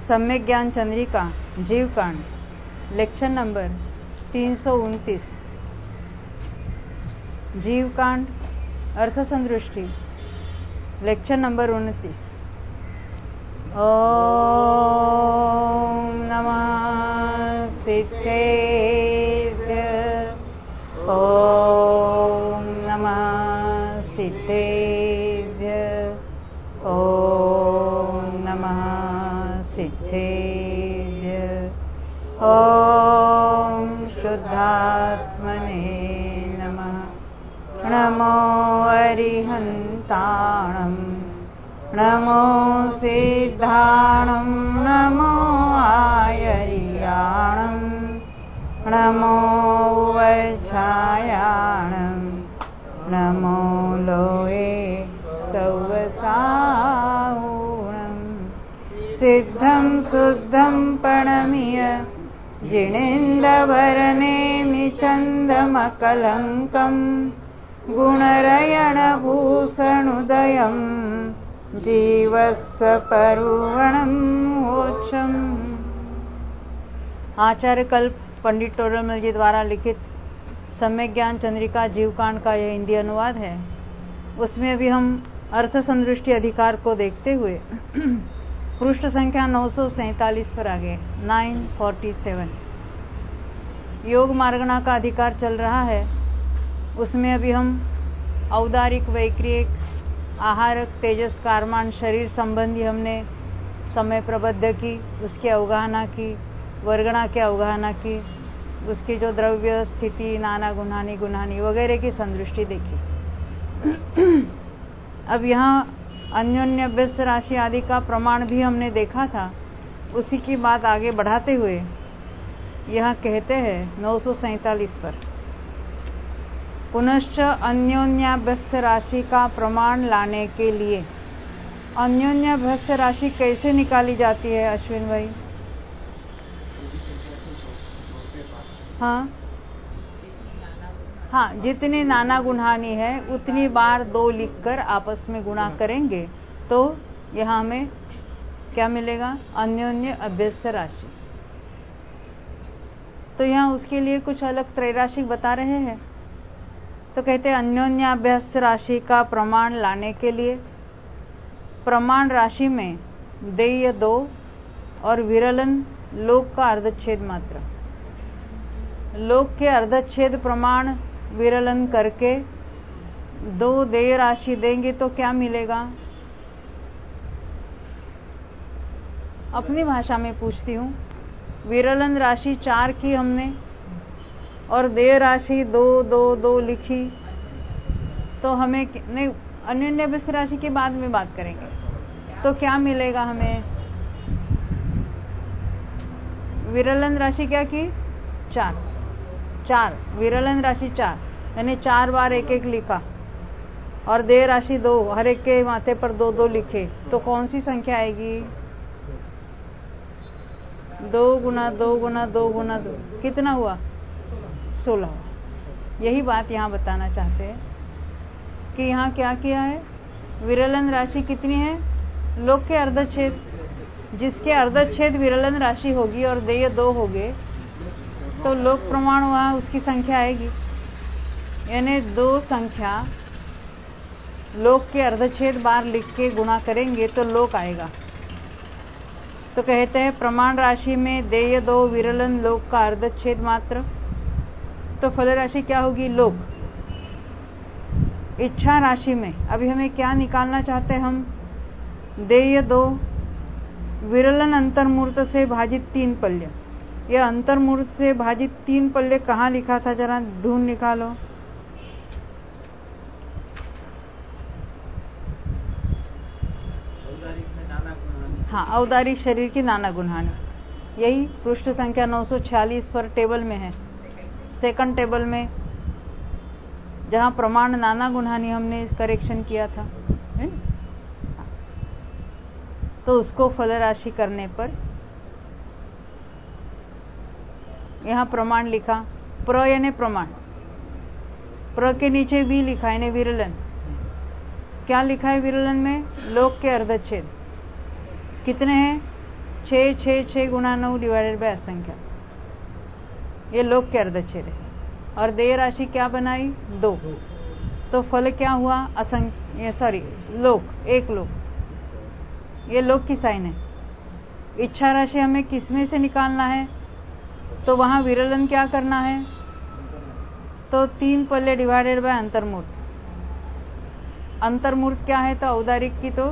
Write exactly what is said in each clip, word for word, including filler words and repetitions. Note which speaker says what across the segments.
Speaker 1: सम्यक ज्ञान Chandrika Jivakand lecture number तीन सौ उनतीस। जीवकांड अर्थ संदृष्टि लेक्चर नंबर उनतीस। ओम नमः सिद्धेभ्य ओम नमः सिद्धेभ्य ओम नमः सिद्धेभ्य ओम शुद्धात्मने नमः। नमो अरिहन्ताणं नमो सिद्धाणं नमो आयर्याणं नमो वच्छायाणं नमो लोये सौवसाहुणं सिद्धं शुद्धं प्रणम्य जिनेन्द्रभरनेमि चन्दमकलङ्कं गुणरयणभूषणुदयं जीवस्य परुवणं मोक्षम्। आचार्य कल्प पंडित टोडरमल जी द्वारा लिखित सम्यक ज्ञान चंद्रिका जीवकांड का यह हिंदी अनुवाद है। उसमें अभी हम अर्थ संदृष्टि अधिकार को देखते हुए पृष्ठ संख्या नौ सौ सैतालीस पर आगे नाइन फोर्टी सेवन योग मार्गणा का अधिकार चल रहा है। उसमें अभी हम औदारिक वैक्रियक आहारक तेजस कारमान शरीर संबंधी हमने समय प्रबद्ध की, उसकी अवगाहना की, वर्गणा की अवगाहना की, उसकी जो द्रव्य स्थिति नाना गुणानी गुणानी वगैरह की संदृष्टि देखी। अब यहाँ अन्योन्य अभ्यस्त राशि आदि का प्रमाण भी हमने देखा था। उसी की बात आगे बढ़ाते हुए यहाँ कहते हैं नौ सौ सैतालीस पर पुनश्च अन्योन्याभ्यस्त राशि का प्रमाण लाने के लिए। अन्योन्याभ्यस्त राशि कैसे निकाली जाती है अश्विन भाई? हाँ हाँ जितनी नाना गुणानी है उतनी बार दो लिखकर आपस में गुणा करेंगे तो यहाँ हमें क्या मिलेगा? अन्योन्य अभ्यस्त राशि। तो यहाँ उसके लिए कुछ अलग त्रैराशिक बता रहे हैं। तो कहते हैं अन्योन्य अभ्यस्त राशि का प्रमाण लाने के लिए प्रमाण राशि में देय दो और विरलन लोक का अर्धच्छेद मात्र। लोक के अर्धच्छेद प्रमाण विरलन करके दो देय राशि देंगे तो क्या मिलेगा? अपनी भाषा में पूछती हूँ। विरलन राशि चार की हमने और देय राशि दो दो दो लिखी तो हमें नहीं, अन्योन्य अभ्यस्त राशि के बाद में बात करेंगे तो क्या मिलेगा हमें? विरलन राशि क्या की? चार चार विरलन राशि चार यानी चार बार एक एक लिखा और देय राशि दो, हर एक के माथे पर दो दो लिखे तो कौन सी संख्या आएगी? दो गुना दो गुना दो गुना दो कितना हुआ? सोलह। यही बात यहाँ बताना चाहते हैं कि यहाँ क्या किया है? विरलन राशि कितनी है? लोक के अर्धच्छेद, जिसके अर्धच्छेद विरलन राशि होगी और देय दो हो गए तो लोक प्रमाण हुआ उसकी संख्या आएगी। यानी दो संख्या लोक के अर्धच्छेद बार लिख के गुणा करेंगे तो लोक आएगा। तो कहते हैं प्रमाण राशि में देय दो विरलन लोक का अर्धच्छेद मात्र तो फल राशि क्या होगी? लोक। इच्छा राशि में अभी हमें क्या निकालना चाहते हैं हम? देय दो विरलन अंतर्मूर्त से भाजित तीन पल्य। यह अंतर्मूर्त से भाजित तीन पल्य कहाँ लिखा था? जरा ढूंढ निकालो। हाँ औदारिक शरीर की नाना गुणानी। यही पृष्ठ संख्या नौ सौ छियालीस पर टेबल में है, सेकंड टेबल में जहाँ प्रमाण नाना गुणानी हमने करेक्शन किया था है? तो उसको फल राशि करने पर यहाँ प्रमाण लिखा। प्र यानी प्रमाण, प्र के नीचे भी लिखा यानी विरलन। क्या लिखा है विरलन में? लोक के अर्धच्छेद कितने हैं? छः छः छः गुना नौ डिवाइडेड बाय असंख्यात, ये लोक के अर्धच्छेद है। और देय राशि क्या बनाई? दो। तो फल क्या हुआ? असंख्य सॉरी लोक, एक लोक, ये लोक की साइन है। इच्छा राशि हमें किसमें से निकालना है? तो वहां विरलन क्या करना है? तो तीन पल्ले डिवाइडेड बाय अंतर्मूर्त। अंतर्मूर्त क्या है? तो औदारिक की तो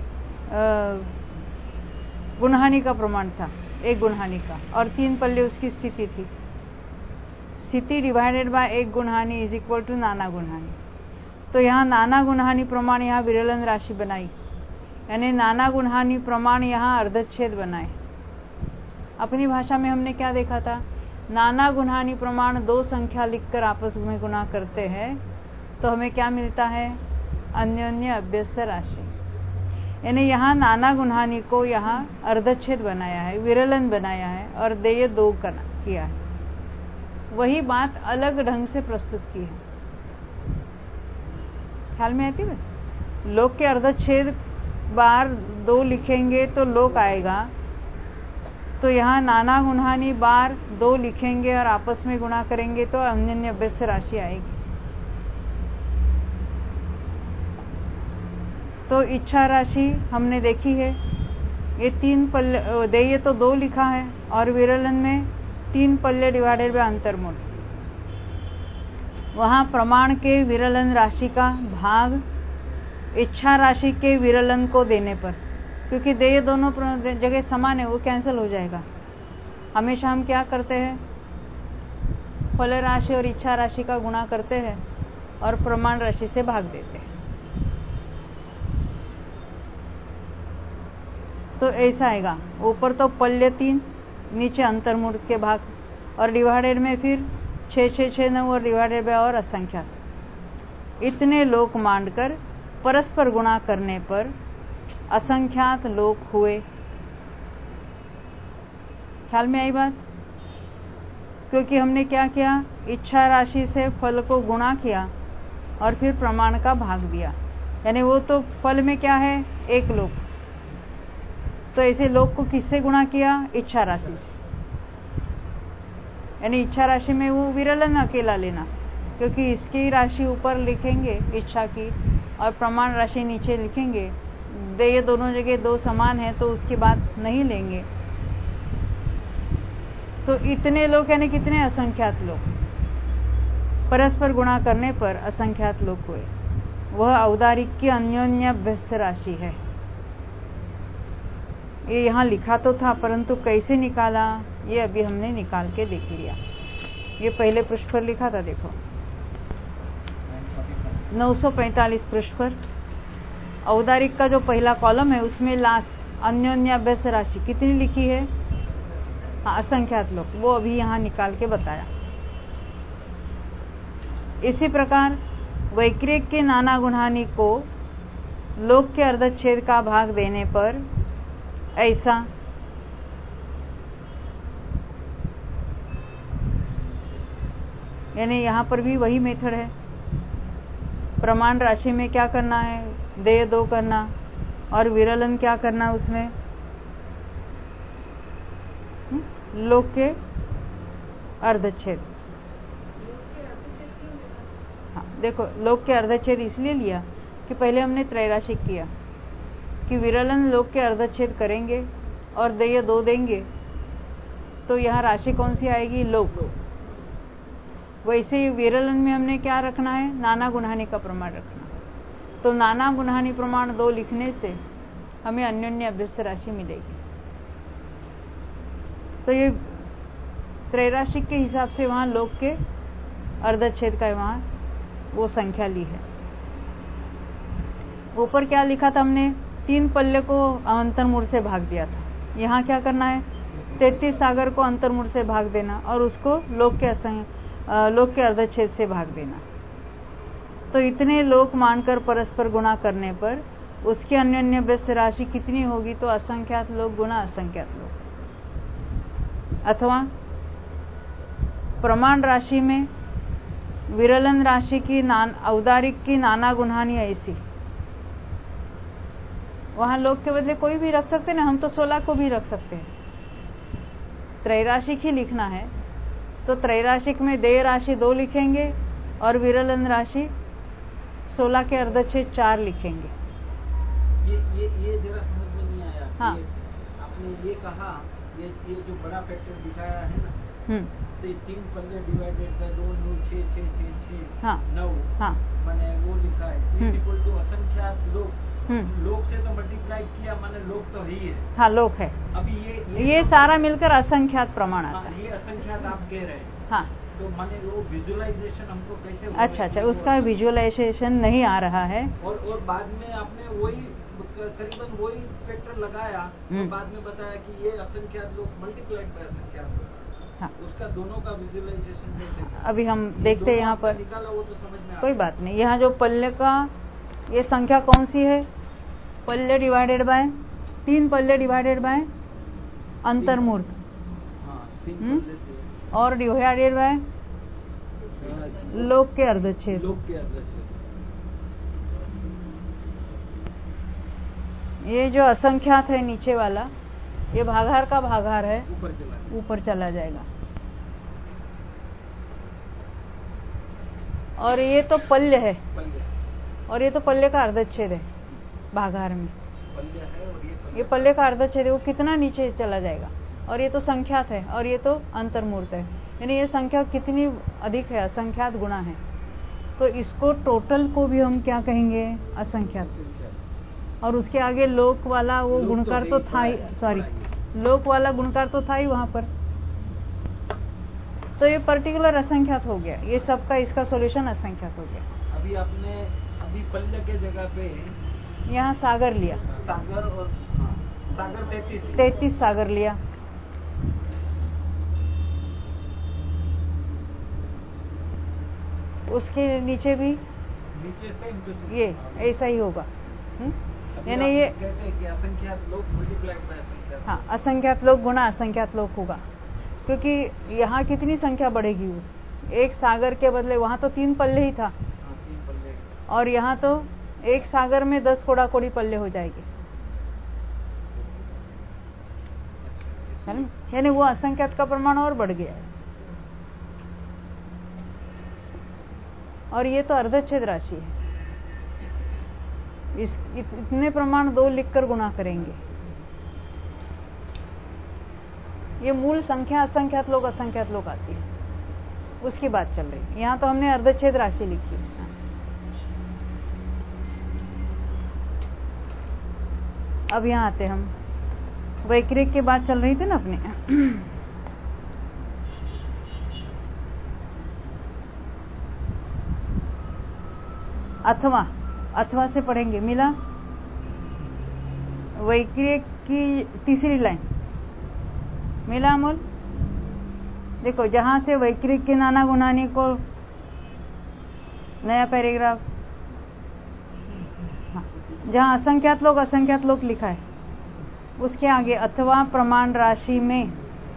Speaker 1: गुणहानि का प्रमाण था, एक गुणहानि का, और तीन पल्ले उसकी स्थिति थी। स्थिति डिवाइडेड बाय एक गुणहानि इज इक्वल टू नाना गुणहानि। तो यहाँ नाना गुणहानि प्रमाण यहाँ विरलन राशि बनाई, यानी नाना गुणहानि प्रमाण यहाँ अर्धच्छेद बनाए। अपनी भाषा में हमने क्या देखा था? नाना गुणहानि प्रमाण दो संख्या लिखकर आपस में गुणा करते हैं तो हमें क्या मिलता है? अन्योन्य अभ्यस्त राशि। यानी यहाँ नाना गुणहानि को यहाँ अर्धच्छेद बनाया है, विरलन बनाया है और देय दो किया है। वही बात अलग ढंग से प्रस्तुत की है। ख्याल में आती है? लोक के अर्धच्छेद बार दो लिखेंगे तो लोक आएगा, तो यहाँ नाना गुणहानि बार दो लिखेंगे और आपस में गुणा करेंगे तो अन्योन्य अभ्यस्त राशि आएगी। तो इच्छा राशि हमने देखी है, ये तीन पल्ले, देय तो दो लिखा है और विरलन में तीन पल्ले डिवाइडेड बाय अंतर्मूल। वहां प्रमाण के विरलन राशि का भाग इच्छा राशि के विरलन को देने पर, क्योंकि देय दोनों जगह समान है, वो कैंसिल हो जाएगा। हमेशा हम क्या करते हैं? फल राशि और इच्छा राशि का गुणा करते हैं और प्रमाण राशि से भाग देते हैं। तो ऐसा आएगा, ऊपर तो पल्य तीन, नीचे अंतर्मूर्त के भाग, और डिवाइडेड में फिर छः छः छः नौ और डिवाइडेड बाय और असंख्यात। इतने लोक मानकर परस्पर गुणा करने पर असंख्यात लोक हुए। ख्याल में आई बात? क्योंकि हमने क्या किया? इच्छा राशि से फल को गुणा किया और फिर प्रमाण का भाग दिया, यानी वो तो फल में क्या है? एक लोक। तो ऐसे लोक को किससे गुणा किया? इच्छा राशि से। यानी इच्छा राशि में वो विरलन अकेला लेना, क्योंकि इसकी राशि ऊपर लिखेंगे इच्छा की और प्रमाण राशि नीचे लिखेंगे। देय दोनों जगह दो समान है तो उसकी बात नहीं लेंगे। तो इतने लोग यानी कितने? असंख्यात लोग। परस्पर गुणा करने पर असंख्यात लोग हुए। वह औदारिक की अन्योन्य अभ्यस्त राशि है। ये यहाँ लिखा तो था, परंतु कैसे निकाला ये अभी हमने निकाल के देख लिया। ये पहले पृष्ठ पर लिखा था, देखो नौ सौ पैंतालीस पृष्ठ पर औदारिक का जो पहला कॉलम है उसमें लास्ट अन्योन्य अभ्यस्त राशि कितनी लिखी है? हाँ, असंख्यात लोग, वो अभी यहाँ निकाल के बताया। इसी प्रकार वैक्रिक के नाना गुणहानि को लोक के अर्धच्छेद का भाग देने पर ऐसा यानी यहाँ पर भी वही मेथड है। प्रमाण राशि में क्या करना है? देय दो करना और विरलन क्या करना? उसमें लोक के अर्धच्छेद। हाँ देखो, लोक के अर्धच्छेद इसलिए लिया कि पहले हमने त्रैराशिक किया कि विरलन लोक के अर्धच्छेद करेंगे और देय दो देंगे, तो यहाँ राशि कौन सी आएगी? लोक। वैसे ही विरलन में हमने क्या रखना है? नाना गुणहानि का प्रमाण रखना। तो नाना गुणहानि प्रमाण दो लिखने से हमें अन्योन्य अभ्यस्त राशि मिलेगी। तो ये त्रैराशिक के हिसाब से वहां लोक के अर्धच्छेद का वहां वो संख्या ली है। ऊपर क्या लिखा था हमने? तीन पल्ले को अंतर्मूल से भाग दिया था। यहाँ क्या करना है? तैतीस सागर को अंतर्मूल से भाग देना और उसको लोक के असंग लोक के अर्धच्छेद से भाग देना। तो इतने लोक मानकर परस्पर गुणा करने पर उसकी अन्योन्य अभ्यस्त राशि कितनी होगी? तो असंख्यात लोक गुना असंख्यात लोक, अथवा प्रमाण राशि में विरलन राशि की नान औदारिक की नाना गुणहानि ऐसी वहां लोक के बदले कोई भी रख सकते ना, हम तो सोलह को भी रख सकते हैं। त्रैराशिक ही लिखना है तो त्रैराशिक में देय राशि दो लिखेंगे और विरलन राशि सोलह के अर्धच्छेद चार लिखेंगे।
Speaker 2: ये ये ये जरा समझ में नहीं आया।
Speaker 1: हाँ।
Speaker 2: ये, आपने ये कहा ये ये जो बड़ा फैक्टर दिखाया है ना,
Speaker 1: हम्म
Speaker 2: तो तीन पल्ले डिवाइडेड बाय दो नौ छः छः छः छः
Speaker 1: हाँ
Speaker 2: नौ
Speaker 1: हाँ
Speaker 2: माने वो लिखा है
Speaker 1: हम्म।
Speaker 2: इक्वल टू असंख्यात लोग।
Speaker 1: हम्म
Speaker 2: लोग से तो मल्टीप्लाई किया माने लोग तो ही है।
Speaker 1: हाँ लोक है।
Speaker 2: अभी ये
Speaker 1: ये, ये सारा मिलकर असंख्यात प्रमाण आता
Speaker 2: हाँ,
Speaker 1: है।
Speaker 2: ये असंख्यात आप कह रहे हैं।
Speaker 1: हाँ
Speaker 2: तो माने वो विजुअलाइजेशन हमको कैसे होगा?
Speaker 1: अच्छा अच्छा, उसका विजुअलाइजेशन नहीं आ रहा है।
Speaker 2: और और बाद में आपने वही करीबन वही फैक्टर लगाया और बाद में बताया कि ये असंख्यात लोग मल्टीप्लाइड बाय असंख्यात लोग। हाँ। उसका दोनों का विजुअलाइजेशन कैसे?
Speaker 1: अभी हम देखते हैं यहाँ पर
Speaker 2: निकाला वो तो समझ में
Speaker 1: कोई बात नहीं। यहाँ जो पल्ले का ये संख्या कौन सी है? पल्ले डिवाइडेड बाय तीन पल्ले डिवाइडेड बाय अंतर्मूर्त और डिवाइडेड बाय लोक के अर्धच्छेद।
Speaker 2: लोक के अर्धच्छेद
Speaker 1: ये जो असंख्यात है नीचे वाला, ये भागाहार का भागाहार है,
Speaker 2: ऊपर चला
Speaker 1: ऊपर चला जाएगा। और ये तो पल्य है
Speaker 2: पल्ले
Speaker 1: और ये तो पल्ले का अर्धच्छेद है भागाहार में।
Speaker 2: पल्ले है और ये
Speaker 1: ये पल्ले का अर्धच्छेद है, वो कितना नीचे चला जाएगा। और ये तो संख्यात है और ये तो अंतर्मूर्त है, यानी ये संख्या कितनी अधिक है, असंख्यात गुणा है। तो इसको टोटल को भी हम क्या कहेंगे? असंख्यात। और उसके आगे लोक वाला वो गुणकार तो था ही, सॉरी लोक वाला गुणकार तो था ही वहां पर। तो ये पर्टिकुलर असंख्यात हो गया, ये सबका इसका सॉल्यूशन असंख्यात हो गया।
Speaker 2: अभी आपने अभी पल्ले के जगह पे
Speaker 1: यहाँ सागर लिया,
Speaker 2: सागर और हाँ, सागर तैतीस
Speaker 1: तैतीस सागर लिया। उसके नीचे भी
Speaker 2: नीचे से
Speaker 1: ये ऐसा ही होगा। यानी ये
Speaker 2: कहते हैं कि असंख्यात लोग मल्टीप्लाइड बाय असंख्यात।
Speaker 1: हाँ, असंख्यात लोग गुणा असंख्यात लोग होगा, क्योंकि यहाँ कितनी संख्या बढ़ेगी? उस एक सागर के बदले वहां तो तीन पल्ले ही था
Speaker 2: हाँ, तीन पल्ले
Speaker 1: और यहाँ तो एक सागर में दस कोड़ा कोड़ी पल्ले हो जाएगी, है ना? यानी वो असंख्यात का प्रमाण और बढ़ गया है। और ये तो अर्धच्छेद राशि है। इस इत, इतने प्रमाण दो लिखकर गुणा करेंगे। ये मूल संख्या असंख्यात लोग असंख्यात लोग आती है, उसकी बात चल रही है। यहाँ तो हमने अर्धच्छेद राशि लिखी है। अब यहाँ आते हम, वैक्रिक की बात चल रही थी ना अपने। अथवा अथवा से पढ़ेंगे। मिला वैक्रिक की तीसरी लाइन मिला अमोल? देखो, जहां से वैक्रिक की नाना गुणानी को नया पैराग्राफ, हाँ, जहां असंख्यात लोग असंख्यात लोग लिखा है, उसके आगे अथवा प्रमाण राशि में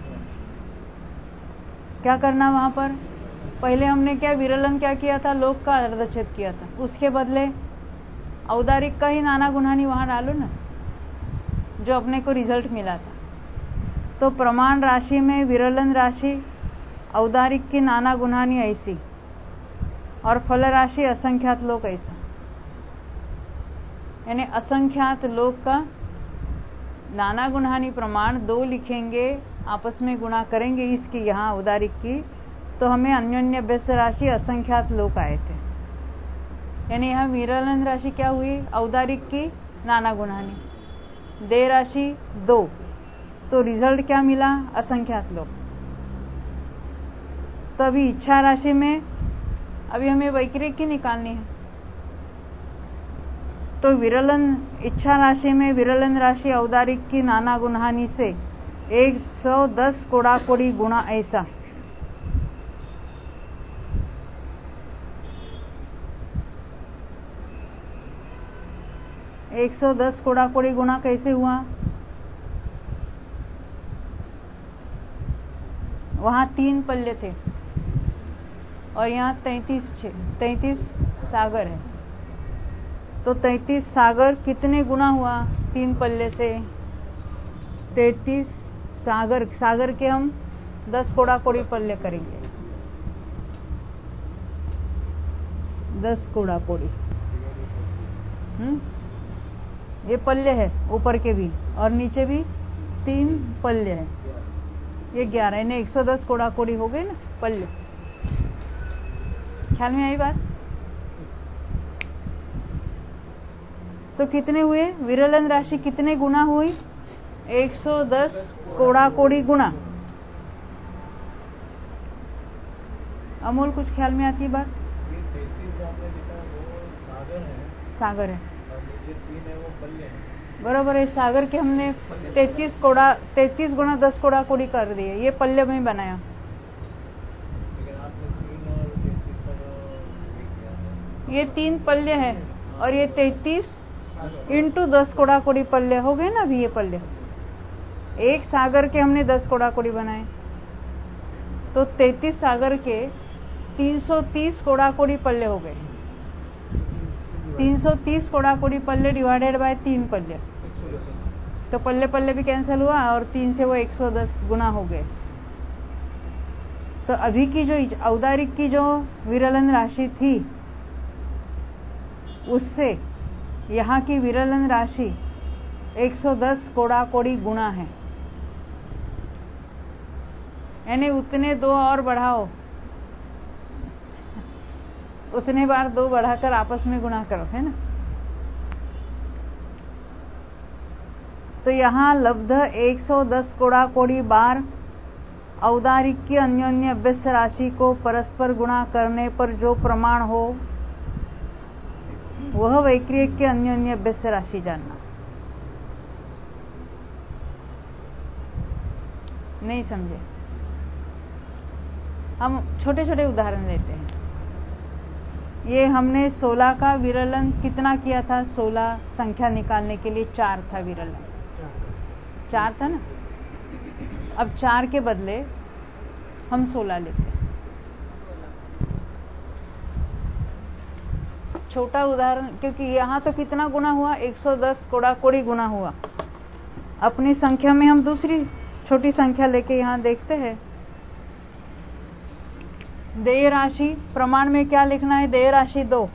Speaker 1: क्या करना? वहां पर पहले हमने क्या विरलन क्या किया था? लोक का अर्धच्छेद किया था। उसके बदले औदारिक का ही नाना गुणानी वहां डालो ना, जो अपने को रिजल्ट मिला था। तो प्रमाण राशि में विरलन राशि, औदारिक की नाना गुणानी ऐसी, और फल राशि असंख्यात लोक ऐसा। यानी असंख्यात लोक का नाना गुणानी प्रमाण दो लिखेंगे, आपस में गुणा करेंगे इसकी, यहाँ औदारिक की, तो हमें अन्योन्य व्यस्त राशि असंख्यात लोक आए थे। यानी यहाँ विरलन राशि क्या हुई? औदारिक की नाना गुणानी, दे राशि दो, तो रिजल्ट क्या मिला? असंख्यात लोक। तो अभी इच्छा राशि में अभी हमें वैक्रिक की निकालनी है। तो विरलन इच्छा राशि में विरलन राशि औदारिक की नाना गुणानी से एक सौ दस कोड़ा कोड़ी गुणा ऐसा। एक सौ दस कोड़ा कोड़ी गुणा कैसे हुआ? वहां तीन पल्ले थे और यहाँ तैतीस छे तैतीस सागर है। तो तैतीस सागर कितने गुना हुआ? तीन पल्ले से तैतीस सागर सागर के हम दस कोड़ा कोड़ी पल्ले करेंगे। दस कोड़ा कोड़ी हम्म ये पल्ले है, ऊपर के भी और नीचे भी तीन पल्ले है, ये ग्यारह, इन्हें एक सौ दस कोड़ा कोड़ी हो गए ना पल्ले। ख्याल में आई बात? तो कितने हुए? विरलन राशि कितने गुना हुई? एक सौ दस कोड़ा कोड़ी गुना। अमोल कुछ ख्याल में आती है बात? सागर है, बराबर है। सागर के हमने तैतीस कोड़ा तैतीस गुना दस कोड़ा कोड़ी कर दिए, ये पल्ले में बनाया। ये तीन पल्ले हैं और ये तैतीस इंटू दस कोड़ा कोड़ी पल्ले हो गए ना। अभी ये पल्ले एक सागर के हमने दस कोड़ा कोड़ी बनाए, तो तैतीस सागर के तीन सौ तीस कोड़ा कोड़ी पल्ले हो गए। तीन सौ तीस कोड़ा कोड़ी पल्ले डिवाइडेड बाय तीन पल्ले, तो पल्ले पल्ले भी कैंसिल हुआ और तीन से वो एक सौ दस गुना हो गए। तो अभी की जो औदारिक की जो विरलन राशि थी उससे यहाँ की विरलन राशि एक सौ दस कोड़ा कोड़ी गुना है, यानी उतने दो और बढ़ाओ, उतने बार दो बढ़ाकर आपस में गुणा करो, है ना। तो यहाँ लब्ध एक सौ दस कोड़ा कोड़ी बार औदारिक की अन्योन्य अभ्यस्त राशि को परस्पर गुणा करने पर जो प्रमाण हो वह वैक्रियक की अन्योन्य अभ्यस्त राशि जानना। नहीं समझे? हम छोटे छोटे उदाहरण लेते हैं। ये हमने सोलह का विरलन कितना किया था? सोलह संख्या निकालने के लिए चार था विरलन, चार था ना। अब चार के बदले हम सोलह लेते हैं। छोटा उदाहरण, क्योंकि यहाँ तो कितना गुना हुआ? एक सौ दस कोड़ा कोड़ी गुना हुआ। अपनी संख्या में हम दूसरी छोटी संख्या लेके यहाँ देखते हैं। देय राशि प्रमाण में क्या लिखना है? देय राशि दो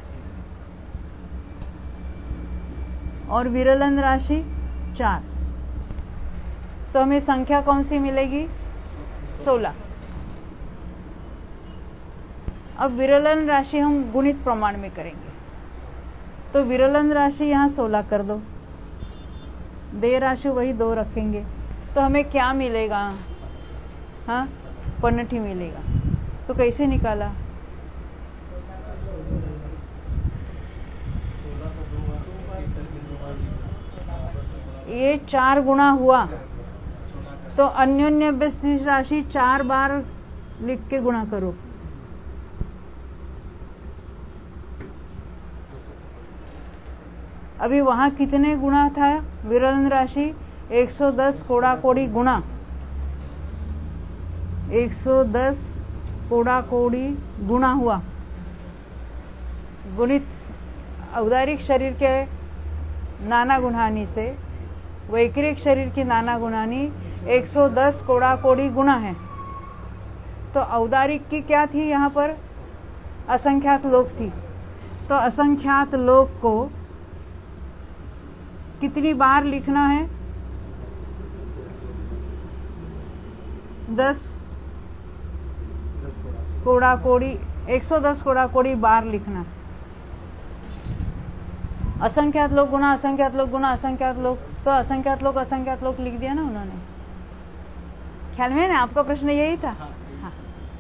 Speaker 1: और विरलन राशि चार, तो हमें संख्या कौन सी मिलेगी? सोलह। अब विरलन राशि हम गुणित प्रमाण में करेंगे, तो विरलन राशि यहाँ सोलह कर दो, देय राशि वही दो रखेंगे, तो हमें क्या मिलेगा? हाँ, पन्नठी मिलेगा। तो कैसे निकाला? ये चार गुना हुआ, तो अन्योन्य अभ्यस्त राशि चार बार लिख के गुणा करो। अभी वहां कितने गुना था? विरलन राशि एक सौ दस कोड़ा कोड़ी गुना एक सौ दस कोड़ा कोड़ी गुना हुआ। गुणित औदारिक शरीर के नाना गुणानी से वैक्रिक शरीर की नाना गुणानी एक सौ दस कोड़ा कोड़ी गुना है। तो औदारिक की क्या थी? यहाँ पर असंख्यात लोक थी, तो असंख्यात लोक को कितनी बार लिखना है? दस कोड़ा कोड़ी एक सौ दस कोड़ा कोड़ी बार लिखना। असंख्यात लोग गुना असंख्यात लोग गुना असंख्यात लोग, तो असंख्यात लोग असंख्यात लोग लिख दिया ना उन्होंने। ख्याल में ना? आपका प्रश्न यही था। हाँ,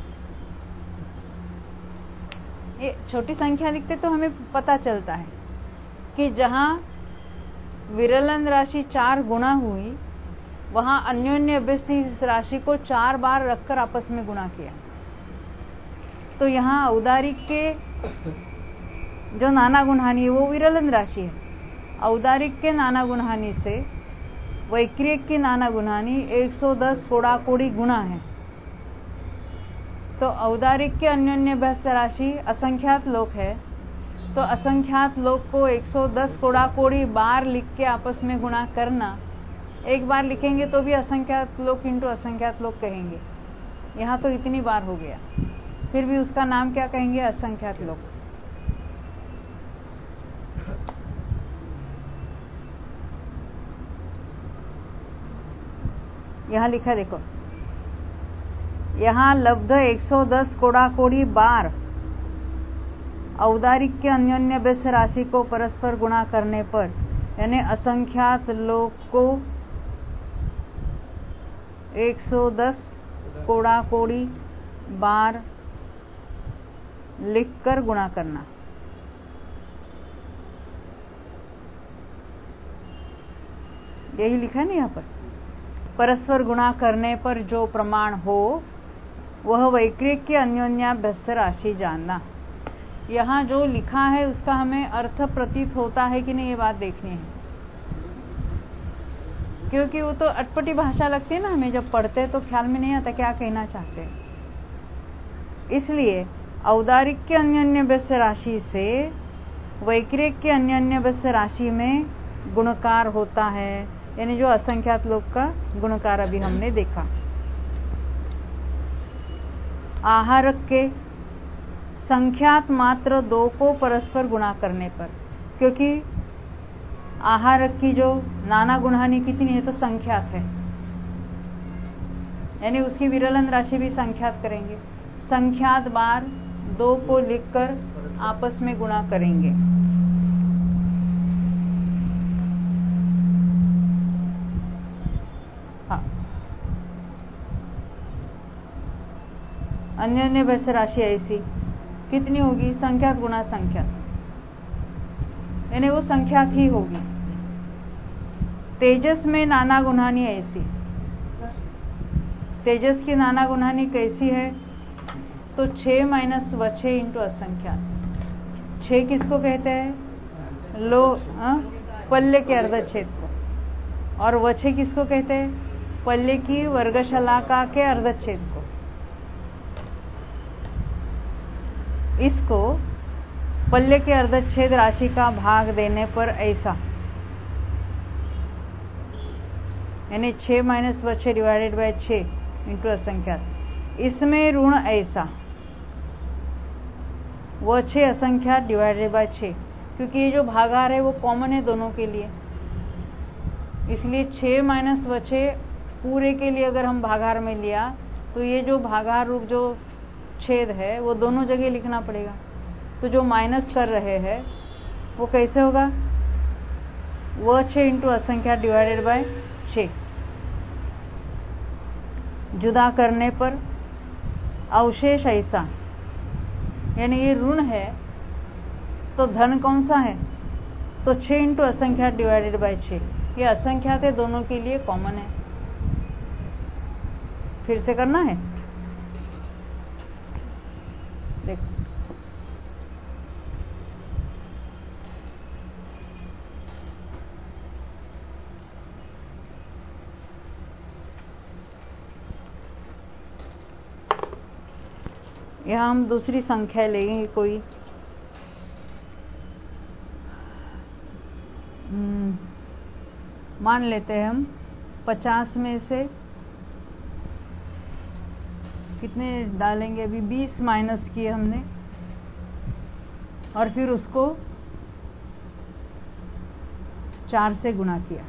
Speaker 1: ये छोटी संख्या लिखते तो हमें पता चलता है कि जहां विरलन राशि चार गुना हुई वहां अन्योन्य अभ्यस्त राशि को चार बार रखकर आपस में गुणा किया। तो यहाँ औदारिक के जो नाना गुणहानि है वो विरलन राशि है। औदारिक के नाना गुणहानि से वैक्रियक की नाना गुणहानि एक सौ दस कोड़ा कोड़ी गुना है। तो औदारिक के अन्योन्य अभ्यस्त राशि असंख्यात लोक है, तो तो असंख्यात लोग को एक सौ दस कोड़ा कोड़ी बार लिख के आपस में गुणा करना, एक बार लिखेंगे तो भी असंख्यात लोग इंटू असंख्यात लोग कहेंगे। यहाँ तो इतनी बार हो गया, फिर भी उसका नाम क्या कहेंगे? असंख्यात लोग। यहाँ लिखा देखो, यहाँ लब्ध एक सौ दस कोड़ा कोड़ी बार औदारिक के अन्योन्य बेस राशि को परस्पर गुणा करने पर, यानी असंख्यात लोग को एक सौ दस कोड़ा कोड़ी बार लिखकर गुणा करना। यही लिखा है ना यहाँ पर, परस्पर गुणा करने पर जो प्रमाण हो वह वैक्रिक की अन्योन्याभ्यस्त राशि जानना। यहाँ जो लिखा है उसका हमें अर्थ प्रतीत होता है कि नहीं, ये बात देखनी है, क्योंकि वो तो अटपटी भाषा लगती है ना, हमें जब पढ़ते तो ख्याल में नहीं आता क्या कहना चाहते हैं। इसलिए औदारिक के अन्योन्याभ्यस्त राशि से वैक्रिक के अन्योन्याभ्यस्त राशि में गुणकार होता है, यानी जो असंख्यात लोग का गुणकार अभी हमने देखा। आहारक के संख्यात मात्र दो को परस्पर गुणा करने पर, क्योंकि आहारक की जो नाना गुणहानि कितनी है तो संख्यात है, यानी उसकी विरलन राशि भी संख्यात करेंगे। संख्यात बार दो को लिखकर आपस में गुणा करेंगे। हाँ, अन्योन्य बेस राशि ऐसी कितनी होगी? संख्यात गुणा संख्यात, यानी वो संख्यात ही होगी। तेजस में नाना गुणहानि ऐसी, तेजस की नाना गुणहानि कैसी है? तो छह माइनस व छह इंटू असंख्यात। छह किसको कहते हैं? लो आ? पल्ले के अर्धच्छेद को। और व छह किसको कहते हैं? पल्ले की वर्गशलाका के अर्धच्छेद को। इसको पल्ले के अर्धच्छेद राशि का भाग देने पर ऐसा, यानी छह माइनस व छह डिवाइडेड बाय छह इंटू असंख्यात। इसमें ऋण ऐसा व छह असंख्यात डिवाइडेड बाय छह, क्योंकि ये जो भागार है वो कॉमन है दोनों के लिए, इसलिए छह माइनस व छह पूरे के लिए अगर हम भागार में लिया तो ये जो भागार रूप जो छेद है वो दोनों जगह लिखना पड़ेगा। तो जो माइनस कर रहे हैं वो कैसे होगा? वह छह इंटू असंख्यात डिवाइडेड बाय छह। जुदा करने पर अवशेष ऐसा, यानी ये ऋण है तो धन कौन सा है? तो छह इंटू असंख्यात डिवाइडेड बाय छह। ये असंख्यात है, दोनों के लिए कॉमन है। फिर से करना है, देखो यहाँ हम दूसरी संख्या लेंगे कोई, मान लेते हैं हम पचास में से कितने डालेंगे? अभी बीस माइनस किए हमने और फिर उसको चार से गुणा किया।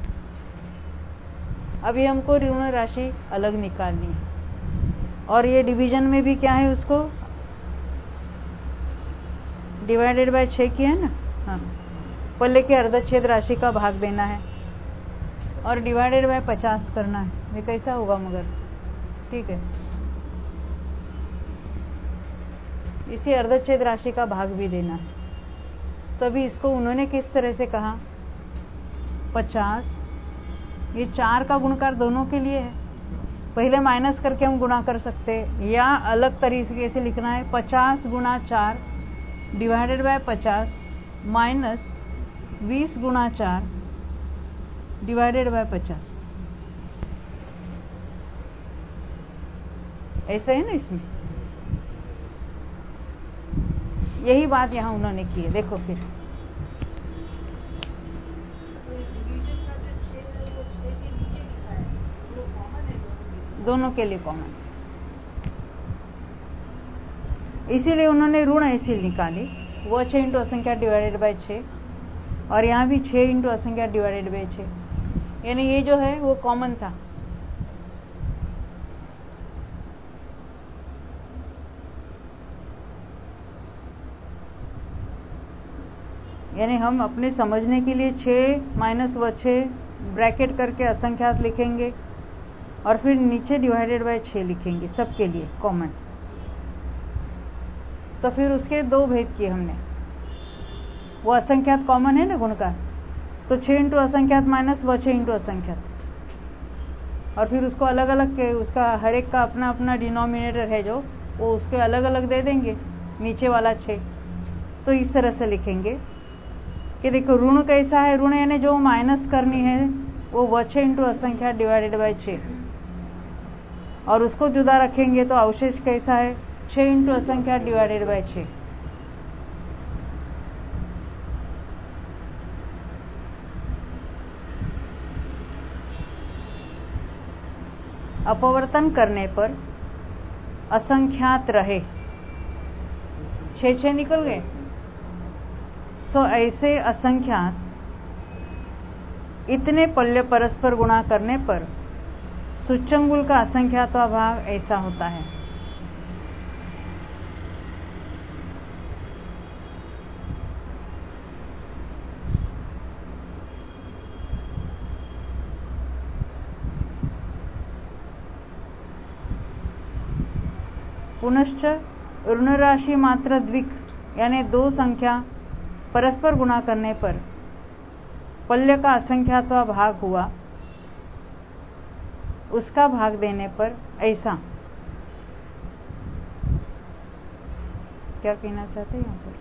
Speaker 1: अभी हमको ऋण राशि अलग निकालनी है, और ये डिवीजन में भी क्या है? उसको डिवाइडेड बाय छह किया है ना। हाँ, पल्ले के अर्धच्छेद राशि का भाग देना है और डिवाइडेड बाय पचास करना है। ये कैसा होगा मगर? ठीक है, इसी अर्धच्छेद राशि का भाग भी देना है। तो अभी इसको उन्होंने किस तरह से कहा? पचास, ये चार का गुणकार दोनों के लिए है, पहले माइनस करके हम गुणा कर सकते हैं, या अलग तरीके से लिखना है पचास गुणा चार डिवाइडेड बाय पचास माइनस बीस गुणा चार डिवाइडेड बाय पचास। ऐसा है ना इसमें। यही बात यहाँ उन्होंने की है। देखो फिर दोनों के लिए कॉमन, इसीलिए उन्होंने ऋण ऐसी निकाली, वो छः इंटू असंख्या डिवाइडेड बाय छः, और यहाँ भी छः इंटू असंख्या डिवाइडेड बाय छः, यानी ये जो है वो कॉमन था। यानी हम अपने समझने के लिए छः माइनस व छः ब्रैकेट करके असंख्यात लिखेंगे और फिर नीचे डिवाइडेड बाय छः लिखेंगे, सबके लिए कॉमन। तो फिर उसके दो भेद किए हमने, वो असंख्यात कॉमन है ना गुण का, तो छः इंटू असंख्यात माइनस व छः इंटू असंख्यात, और फिर उसको अलग अलग के, उसका हर एक का अपना अपना डिनोमिनेटर है जो, वो उसके अलग अलग दे देंगे, नीचे वाला छः। तो इस तरह से लिखेंगे कि देखो ऋण कैसा है, ऋण यानी जो माइनस करनी है वो व छः इंटू असंख्यात डिवाइडेड बाय छः, और उसको जुदा रखेंगे तो अवशेष कैसा है, छः इंटू असंख्यात डिवाइडेड बाय छः। अपवर्तन करने पर असंख्यात रहे, छः छः निकल गए। सो ऐसे असंख्यात इतने पल्य परस्पर गुणा करने पर सूच्यंगुल का असंख्यात्वा भाग ऐसा होता है। पुनश्च ऋण राशि मात्र द्विक यानी दो संख्या परस्पर गुणा करने पर पल्य का असंख्यात्वा भाग हुआ, उसका भाग देने पर ऐसा। क्या कहना चाहते हैं यहाँ पर,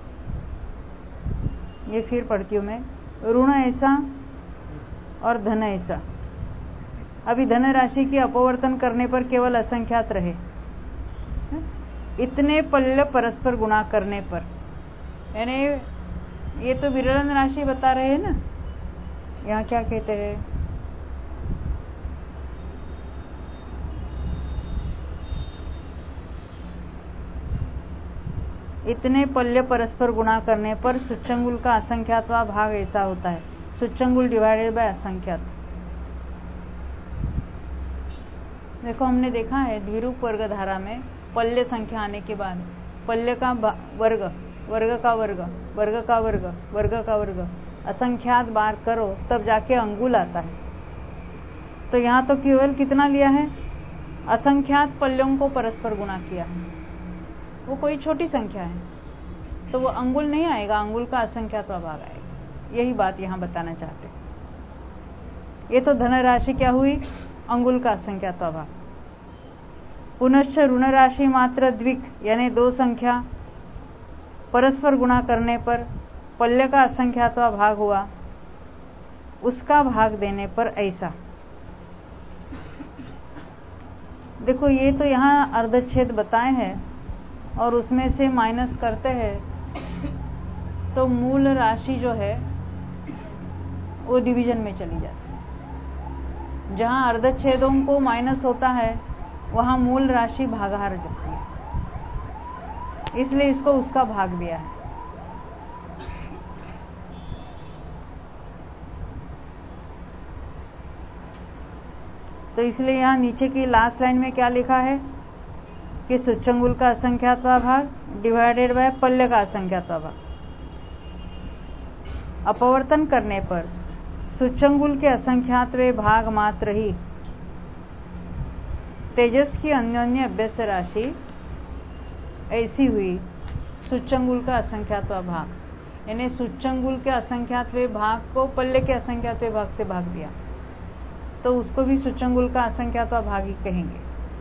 Speaker 1: ये फिर पढ़ती हूँ मैं। ऋण ऐसा और धन ऐसा। अभी धन राशि की अपवर्तन करने पर केवल असंख्यात रहे, इतने पल्य परस्पर गुणा करने पर, यानी ये तो विरलन राशि बता रहे हैं ना। यहाँ क्या कहते हैं, इतने पल्य परस्पर गुणा करने पर सूच्यंगुल का असंख्यात्वा भाग ऐसा होता है, सूच्यंगुल डिवाइडेड बाय असंख्यात। देखो हमने देखा है द्विरूप वर्ग धारा में पल्य संख्या आने के बाद पल्य का वर्ग, वर्ग का वर्ग, वर्ग का वर्ग, वर्ग का वर्ग, असंख्यात बार करो तब जाके अंगुल आता है। तो यहाँ तो केवल कितना लिया है, असंख्यात पल्यों को परस्पर गुणा किया है, वो कोई छोटी संख्या है तो वो अंगुल नहीं आएगा, अंगुल का असंख्यात भाग आएगा। यही बात यहाँ बताना चाहते हैं। ये तो धन राशि क्या हुई, अंगुल का असंख्यात भाग। पुनश्च ऋण राशि मात्र द्विक यानी दो संख्या परस्पर गुणा करने पर पल्य का असंख्यात्वा भाग हुआ, उसका भाग देने पर ऐसा। देखो ये तो यहाँ अर्धच्छेद बताए हैं और उसमें से माइनस करते हैं तो मूल राशि जो है वो डिवीजन में चली जाती है। जहाँ अर्धच्छेदों को माइनस होता है वहाँ मूल राशि भागाहार जाती है, इसलिए इसको उसका भाग दिया है। तो इसलिए यहाँ नीचे की लास्ट लाइन में क्या लिखा है कि सूच्यंगुल का असंख्यात्वा भाग डिवाइडेड बाय पल्य का असंख्यात्वा भाग। अपवर्तन करने पर सूच्यंगुल के असंख्यात्वे भाग मात्र ही तेजस की अन्योन्य अभ्यस्त राशि ऐसी हुई, सूच्यंगुल का असंख्यात्वा भाग, यानी सूच्यंगुल के असंख्यात्वे भाग को पल्य के असंख्यात्वे भाग से भाग दिया तो उसको भी सूच्यंगुल का असंख्यात्वा भाग ही कहेंगे।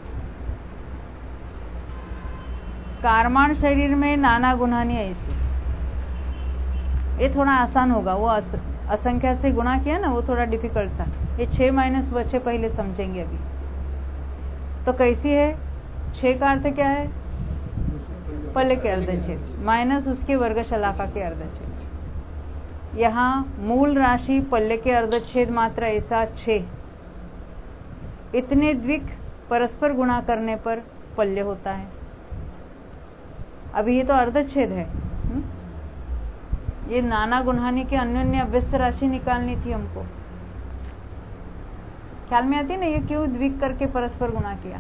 Speaker 1: कारमान शरीर में नाना गुणानी ऐसी, ये थोड़ा आसान होगा, वो अस, असंख्या से गुणा किया ना, वो थोड़ा डिफिकल्ट था। ये छह माइनस व छह पहले समझेंगे अभी। तो कैसी है, छह का अर्थ क्या है, पल्य के अर्धच्छेद, माइनस उसके वर्ग शलाका के अर्धच्छेद। यहाँ मूल राशि पल्ले के अर्धच्छेद मात्र ऐसा छः, इतने द्विक परस्पर गुणा करने पर पल्य होता है। अभी ये तो अर्धच्छेद है, हुँ? ये नाना गुणहानि के अन्योन्य अभ्यस्त राशि निकालनी थी हमको। ख्याल में आती ना ये क्यों द्विक करके परस्पर गुणा किया।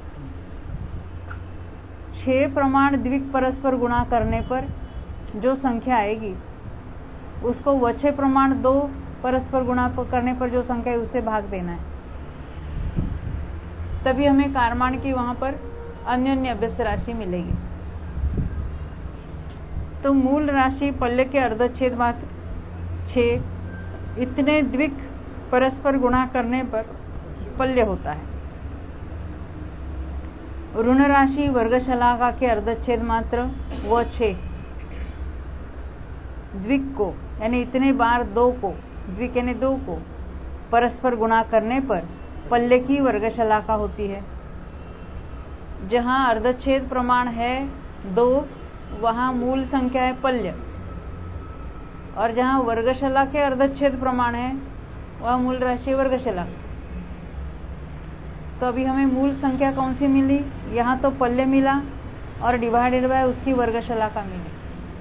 Speaker 1: छह प्रमाण द्विक परस्पर गुणा करने पर जो संख्या आएगी उसको वछे प्रमाण दो परस्पर गुणा करने पर जो संख्या है उससे भाग देना है, तभी हमें कारमान की वहां पर अन्योन्य अभ्यस्त राशि मिलेगी। तो मूल राशि पल्ले के अर्धच्छेद मात्र छः, इतने द्विक परस्पर गुणा करने पर पल्य होता है। ऋण राशि वर्ग शलाका के अर्धच्छेद मात्र व छः, द्विक को यानी इतने बार दो को, द्विक यानी दो को परस्पर गुणा करने पर पल्ले की वर्ग शलाका होती है। जहां अर्धच्छेद प्रमाण है दो, वहां मूल संख्या है पल्य, और जहां वर्गशला के अर्धच्छेद प्रमाण है वह मूल राशि वर्गशला। तो अभी हमें मूल संख्या कौन सी मिली? यहाँ तो पल्य मिला और डिवाइडेड बाय उसकी वर्गशला का मिली।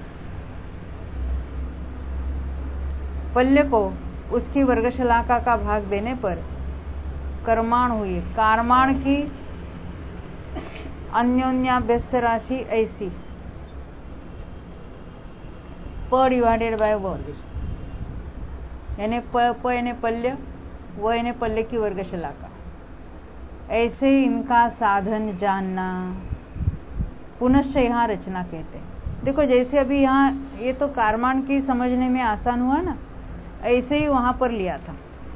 Speaker 1: पल्य को उसकी वर्गशलाका का भाग देने पर कर्माण हुई। कारमाण की अन्योन्याभ्यस्त राशि ऐसी प डिवाइडेड बाय व, यानी प प यानी पल्य, व यानी पल्य की वर्गशलाका। ऐसे इनका साधन जानना पुनश्च यहाँ रचना कहते हैं। देखो जैसे अभी यहाँ ये तो कारमान की समझने में आसान हुआ ना, ऐसे ही वहां पर लिया था।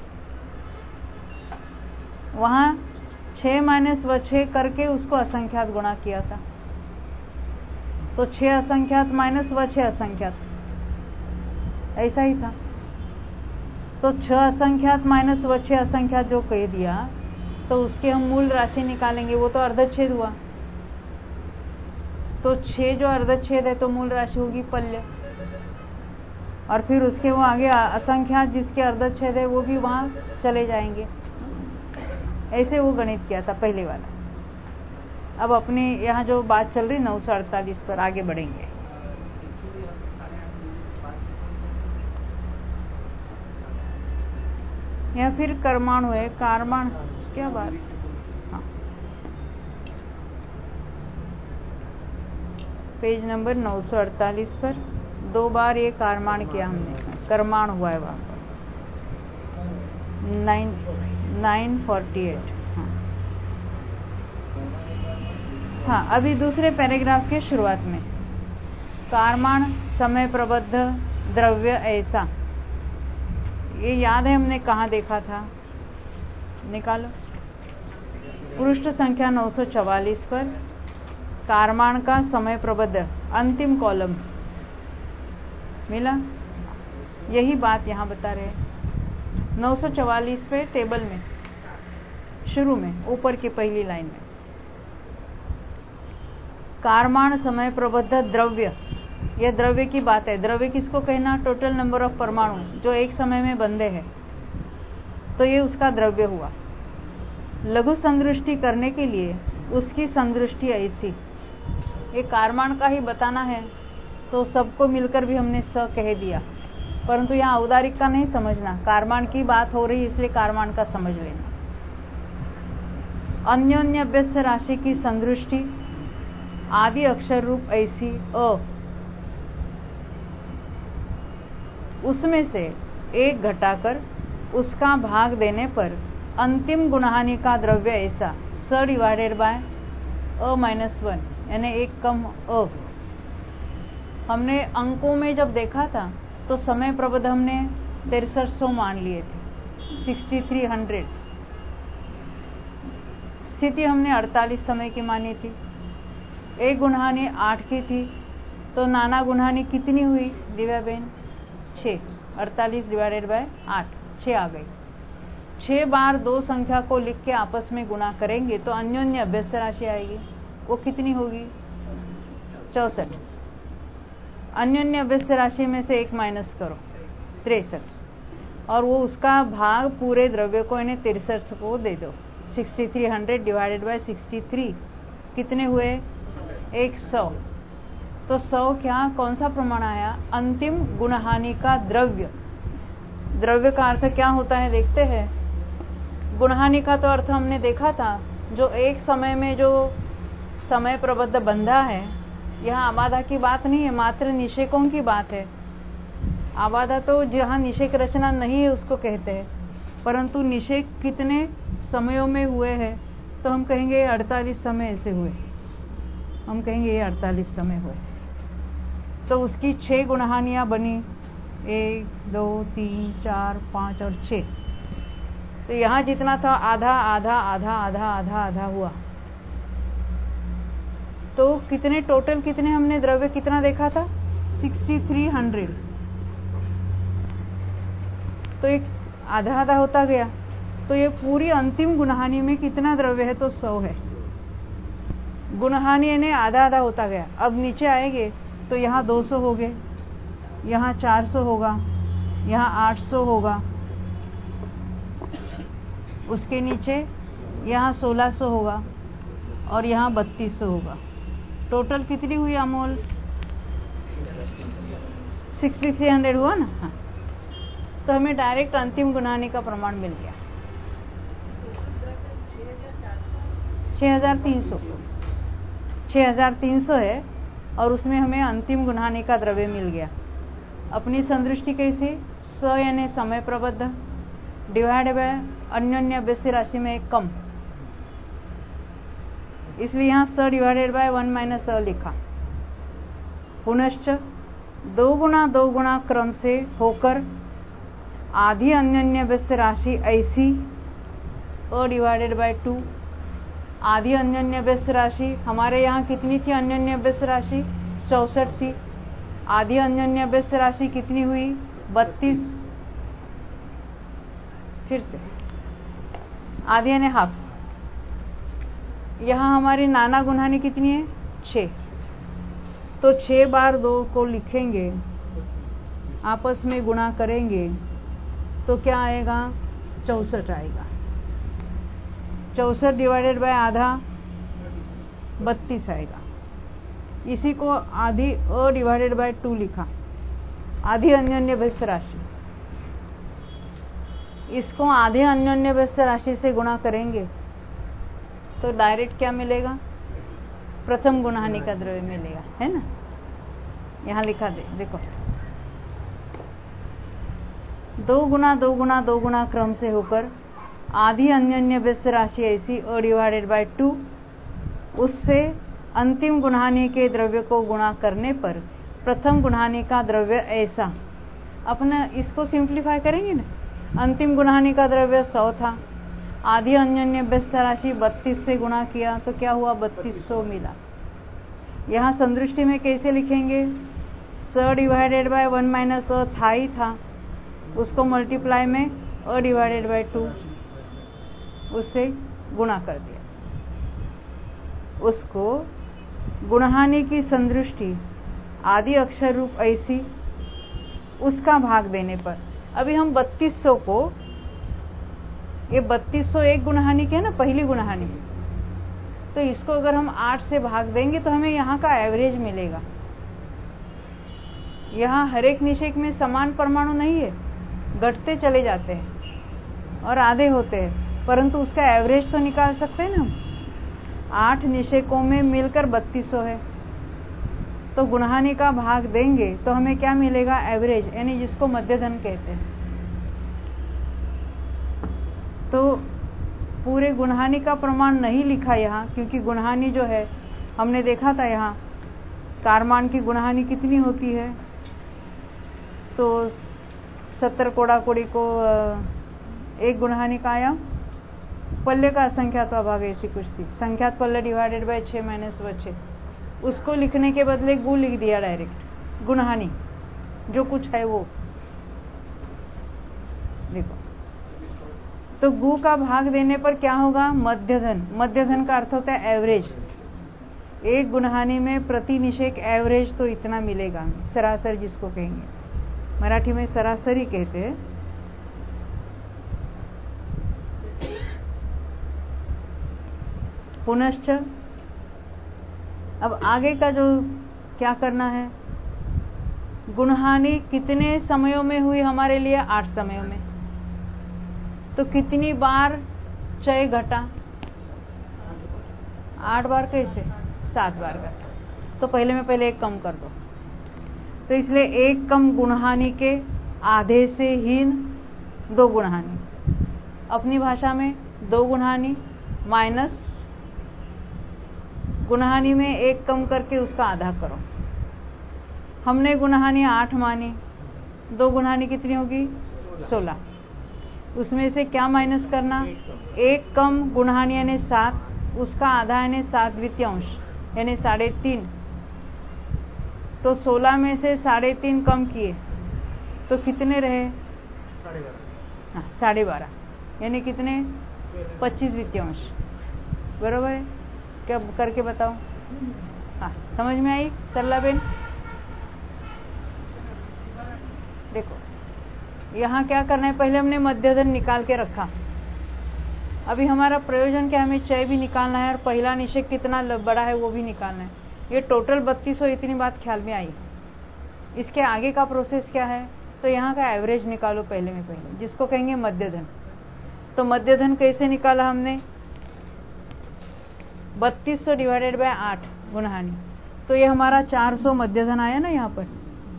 Speaker 1: वहां छह माइनस व छह करके उसको असंख्यात गुणा किया था, तो छह असंख्यात माइनस व छह असंख्यात ऐसा ही था। तो छह असंख्यात माइनस व छह असंख्यात जो कह दिया तो उसके हम मूल राशि निकालेंगे, वो तो अर्धच्छेद हुआ। तो छह जो अर्धच्छेद है तो मूल राशि होगी पल्य, और फिर उसके वो आगे असंख्यात जिसके अर्धच्छेद है वो भी वहां चले जाएंगे। ऐसे वो गणित किया था पहले वाला। अब अपनी यहाँ जो बात चल रही नौ सौ अड़तालीस पर आगे बढ़ेंगे। या फिर कर्माणु है, कारमाण क्या बात। हाँ, पेज नंबर नौ सौ अड़तालीस पर दो बार ये कारमाण किया हमने, कर्माण हुआ है वहां पर नाइन नाइन फोर्टी एट। हाँ हाँ अभी दूसरे पैराग्राफ के शुरुआत में कारमाण समय प्रबद्ध द्रव्य ऐसा, ये याद है हमने कहाँ देखा था? निकालो पृष्ठ संख्या नौ सौ चवालीस पर कारमाण का समय प्रबद्ध अंतिम कॉलम मिला। यही बात यहाँ बता रहे हैं नौ सौ चवालीस पे टेबल में शुरू में ऊपर की पहली लाइन में कारमाण समय प्रबद्ध द्रव्य, यह द्रव्य की बात है। द्रव्य किसको कहना? टोटल नंबर ऑफ परमाणु जो एक समय में बंधे हैं, तो ये उसका द्रव्य हुआ। लघु संदृष्टि करने के लिए उसकी संदृष्टि ऐसी, ये कारमाण का ही बताना है तो सबको मिलकर भी हमने स कह दिया, परंतु यहाँ औदारिक का नहीं समझना, कारमाण की बात हो रही इसलिए कारमाण का समझ लेना। अन्योन्य अभ्यस्त राशि की संदृष्टि आदि अक्षर रूप ऐसी अ, उसमें से एक घटाकर उसका भाग देने पर अंतिम गुणहानि का द्रव्य ऐसा स डिवाइडेड बाय अ माइनस वन, यानी एक कम अ। हमने अंकों में जब देखा था तो समय प्रबद्ध हमने तिरसठ सौ मान लिए थे, सिक्सटी थ्री हंड्रेड। स्थिति हमने अड़तालीस समय की मानी थी। एक गुणहानि आठ की थी, तो नाना गुणहानि कितनी हुई दिव्या बहन? छः। अड़तालीस डिवाइडेड बाय आठ, छः आ गई। छः बार दो संख्या को लिख के आपस में गुणा करेंगे तो अन्योन्य अभ्यस्त राशि आएगी। वो कितनी होगी? चौसठ। अन्योन्य व्यस्त राशि में से एक माइनस करो, तिरसठ, और वो उसका भाग पूरे द्रव्य को यानी तिरसठ को दे दो। Sixty three hundred divided by sixty three कितने हुए? एक सौ। तो सौ क्या कौन सा प्रमाण आया? अंतिम गुणहानि का द्रव्य। द्रव्य का अर्थ क्या होता है देखते हैं। गुणहानि का तो अर्थ हमने देखा था, जो एक समय में जो समय प्रबद्ध बंधा है। यहाँ आबादा की बात नहीं है, मात्र निषेकों की बात है। आबादा तो जहाँ निषेक रचना नहीं है उसको कहते हैं, परंतु निषेक कितने समयों में हुए हैं तो हम कहेंगे अड़तालीस समय ऐसे हुए, हम कहेंगे ये अड़तालीस समय हुए। तो उसकी छह गुणहानियां बनी, एक दो तीन चार पाँच और छः। तो यहाँ जितना था आधा आधा आधा आधा आधा आधा हुआ। तो कितने टोटल कितने हमने द्रव्य कितना देखा था? Sixty three hundred. तो एक आधा आधा होता गया। तो ये पूरी अंतिम गुणहानि में कितना द्रव्य है? तो सौ है। गुणहानि यानी आधा आधा होता गया। अब नीचे आएंगे तो यहाँ दो सौ हो गए, यहाँ चार सौ होगा, यहाँ आठ सौ होगा, उसके नीचे यहाँ सोलह सौ होगा और यहाँ बत्तीस सौ होगा। टोटल कितनी हुई अमोल? सिक्सटी थ्री हंड्रेड हुआ ना। हाँ। तो हमें डायरेक्ट अंतिम गुणहानि का प्रमाण मिल गया छह हजार तीन सौ। छह हजार तीन सौ है और उसमें हमें अंतिम गुणहानि का द्रव्य मिल गया। अपनी संदृष्टि कैसी? स यानी समय प्रबद्ध डिवाइड बाय अन्योन्य व्यस्त राशि में एक कम, इसलिए यहाँ स डिवाइडेड बाय वन माइनस अ लिखा। पुनश्च दो गुना दो गुना क्रम से होकर आधी अन्योन्य व्यस्त राशि ऐसी अ डिवाइडेड बाय टू। आधी अन्योन्य व्यस्त राशि हमारे यहाँ कितनी थी? अन्योन्य व्यस्त राशि चौसठ थी। आधी अन्योन्य व्यस्त राशि कितनी हुई? बत्तीस। फिर से आधी यानी हाफ। यहाँ हमारी नाना गुणहानि कितनी है? छः। तो छः बार दो को लिखेंगे, आपस में गुणा करेंगे तो क्या आएगा? चौसठ आएगा। चौसठ डिवाइडेड बाय आधा बत्तीस आएगा। इसी को आधी अ डिवाइडेड बाय टू लिखा, आधी अन्योन्य व्यस्त राशि। इसको आधे अन्योन्य व्यस्त राशि से गुणा करेंगे तो डायरेक्ट क्या मिलेगा? प्रथम गुणहानि का द्रव्य मिलेगा, है ना। यहाँ लिखा दे, देखो दो गुना दो गुना दो गुना क्रम से होकर आधी अन्योन्य व्यस्त राशि ऐसी अ डिवाइडेड बाय टू, उससे अंतिम गुणहानि के द्रव्य को गुणा करने पर प्रथम गुणहानि का द्रव्य ऐसा। अपना इसको सिंप्लीफाई करेंगे ना। अंतिम गुणहानि का द्रव्य सौ था, आधी अन्योन्य व्यस्त राशि बत्तीस से गुणा किया तो क्या हुआ? बत्तीस सौ मिला। यहाँ संदृष्टि में कैसे लिखेंगे? स डिवाइडेड बाय वन माइनस अ था ही था, उसको मल्टीप्लाई में अ डिवाइडेड बाय टू, उससे गुणा कर दिया। उसको गुणहानि की संदृष्टि आदि अक्षर रूप ऐसी उसका भाग देने पर, अभी हम बत्तीस सौ को, ये बत्तीस सौ एक गुणहानि की है ना, पहली गुणहानि, तो इसको अगर हम आठ से भाग देंगे तो हमें यहाँ का एवरेज मिलेगा। यहाँ हर एक निषेक में समान परमाणु नहीं है, घटते चले जाते हैं और आधे होते हैं, परंतु उसका एवरेज तो निकाल सकते हैं ना हम। आठ निषेकों में मिलकर बत्तीस सौ है, तो गुणहानि का भाग देंगे तो हमें क्या मिलेगा? एवरेज, यानी जिसको मध्यधन कहते हैं। तो पूरे गुणहानि का प्रमाण नहीं लिखा यहाँ, क्योंकि गुणहानि जो है हमने देखा था यहाँ कारमान की गुणहानि कितनी होती है, तो सत्तर कोड़ा कोड़ी को एक गुणहानि का आया, पल्ले का संख्यात भाग ऐसी कुछ थी, संख्यात पल्ले डिवाइडेड बाय छः माइनस व छः, उसको लिखने के बदले गु लिख दिया डायरेक्ट। गुणहानि जो कुछ है वो देखो, तो गु का भाग देने पर क्या होगा? मध्यधन। मध्यधन का अर्थ होता है एवरेज। एक गुणहानि में प्रति निषेक एवरेज तो इतना मिलेगा, सरासर जिसको कहेंगे, मराठी में सरासरी कहते हैं। पुनश्च अब आगे का जो क्या करना है, गुणहानि कितने समयों में हुई हमारे लिए? आठ समयों में। तो कितनी बार क्षय घटा? आठ बार। कैसे? सात बार घटा। तो पहले में पहले एक कम कर दो। तो इसलिए एक कम गुणहानि के आधे से हीन दो गुणहानि, अपनी भाषा में दो गुणहानि माइनस गुणहानि में एक कम करके उसका आधा करो। हमने गुणहानि आठ मानी, दो गुणहानि कितनी होगी? सोलह। उसमें से क्या माइनस करना? एक कम गुणहानि यानी सात, उसका आधा यानी सात द्वितीयांश यानी साढ़े तीन। तो सोलह में से साढ़े तीन कम किए तो कितने रहे?
Speaker 2: साढ़े बारह।
Speaker 1: हाँ, साढ़े बारह यानी कितने? पच्चीस द्वितीयांश। बरोबर है? क्या करके बताओ? हाँ, समझ में आई सरला बेन? देखो यहाँ क्या करना है, पहले हमने मध्यधन निकाल के रखा। अभी हमारा प्रयोजन क्या, हमें चय भी निकालना है और पहला निषेक कितना बड़ा है वो भी निकालना है। ये टोटल बत्तीस सौ, इतनी बात ख्याल में आई। इसके आगे का प्रोसेस क्या है? तो यहाँ का एवरेज निकालो पहले में पहले, जिसको कहेंगे मध्यधन। तो मध्यधन कैसे निकाला हमने? बत्तीस सौ डिवाइडेड बाय आठ गुणहानि, तो ये हमारा चार सौ मध्यधन आया ना। यहाँ पर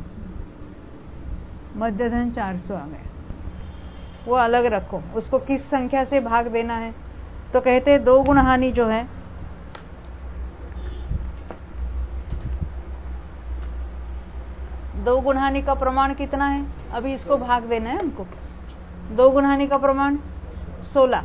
Speaker 1: मध्यधन चार सौ आ गया, वो अलग रखो। उसको किस संख्या से भाग देना है? तो कहते हैं दो गुणहानि जो है दो गुणहानि का प्रमाण कितना है? अभी इसको भाग देना है हमको। दो गुणहानि का प्रमाण सोलह।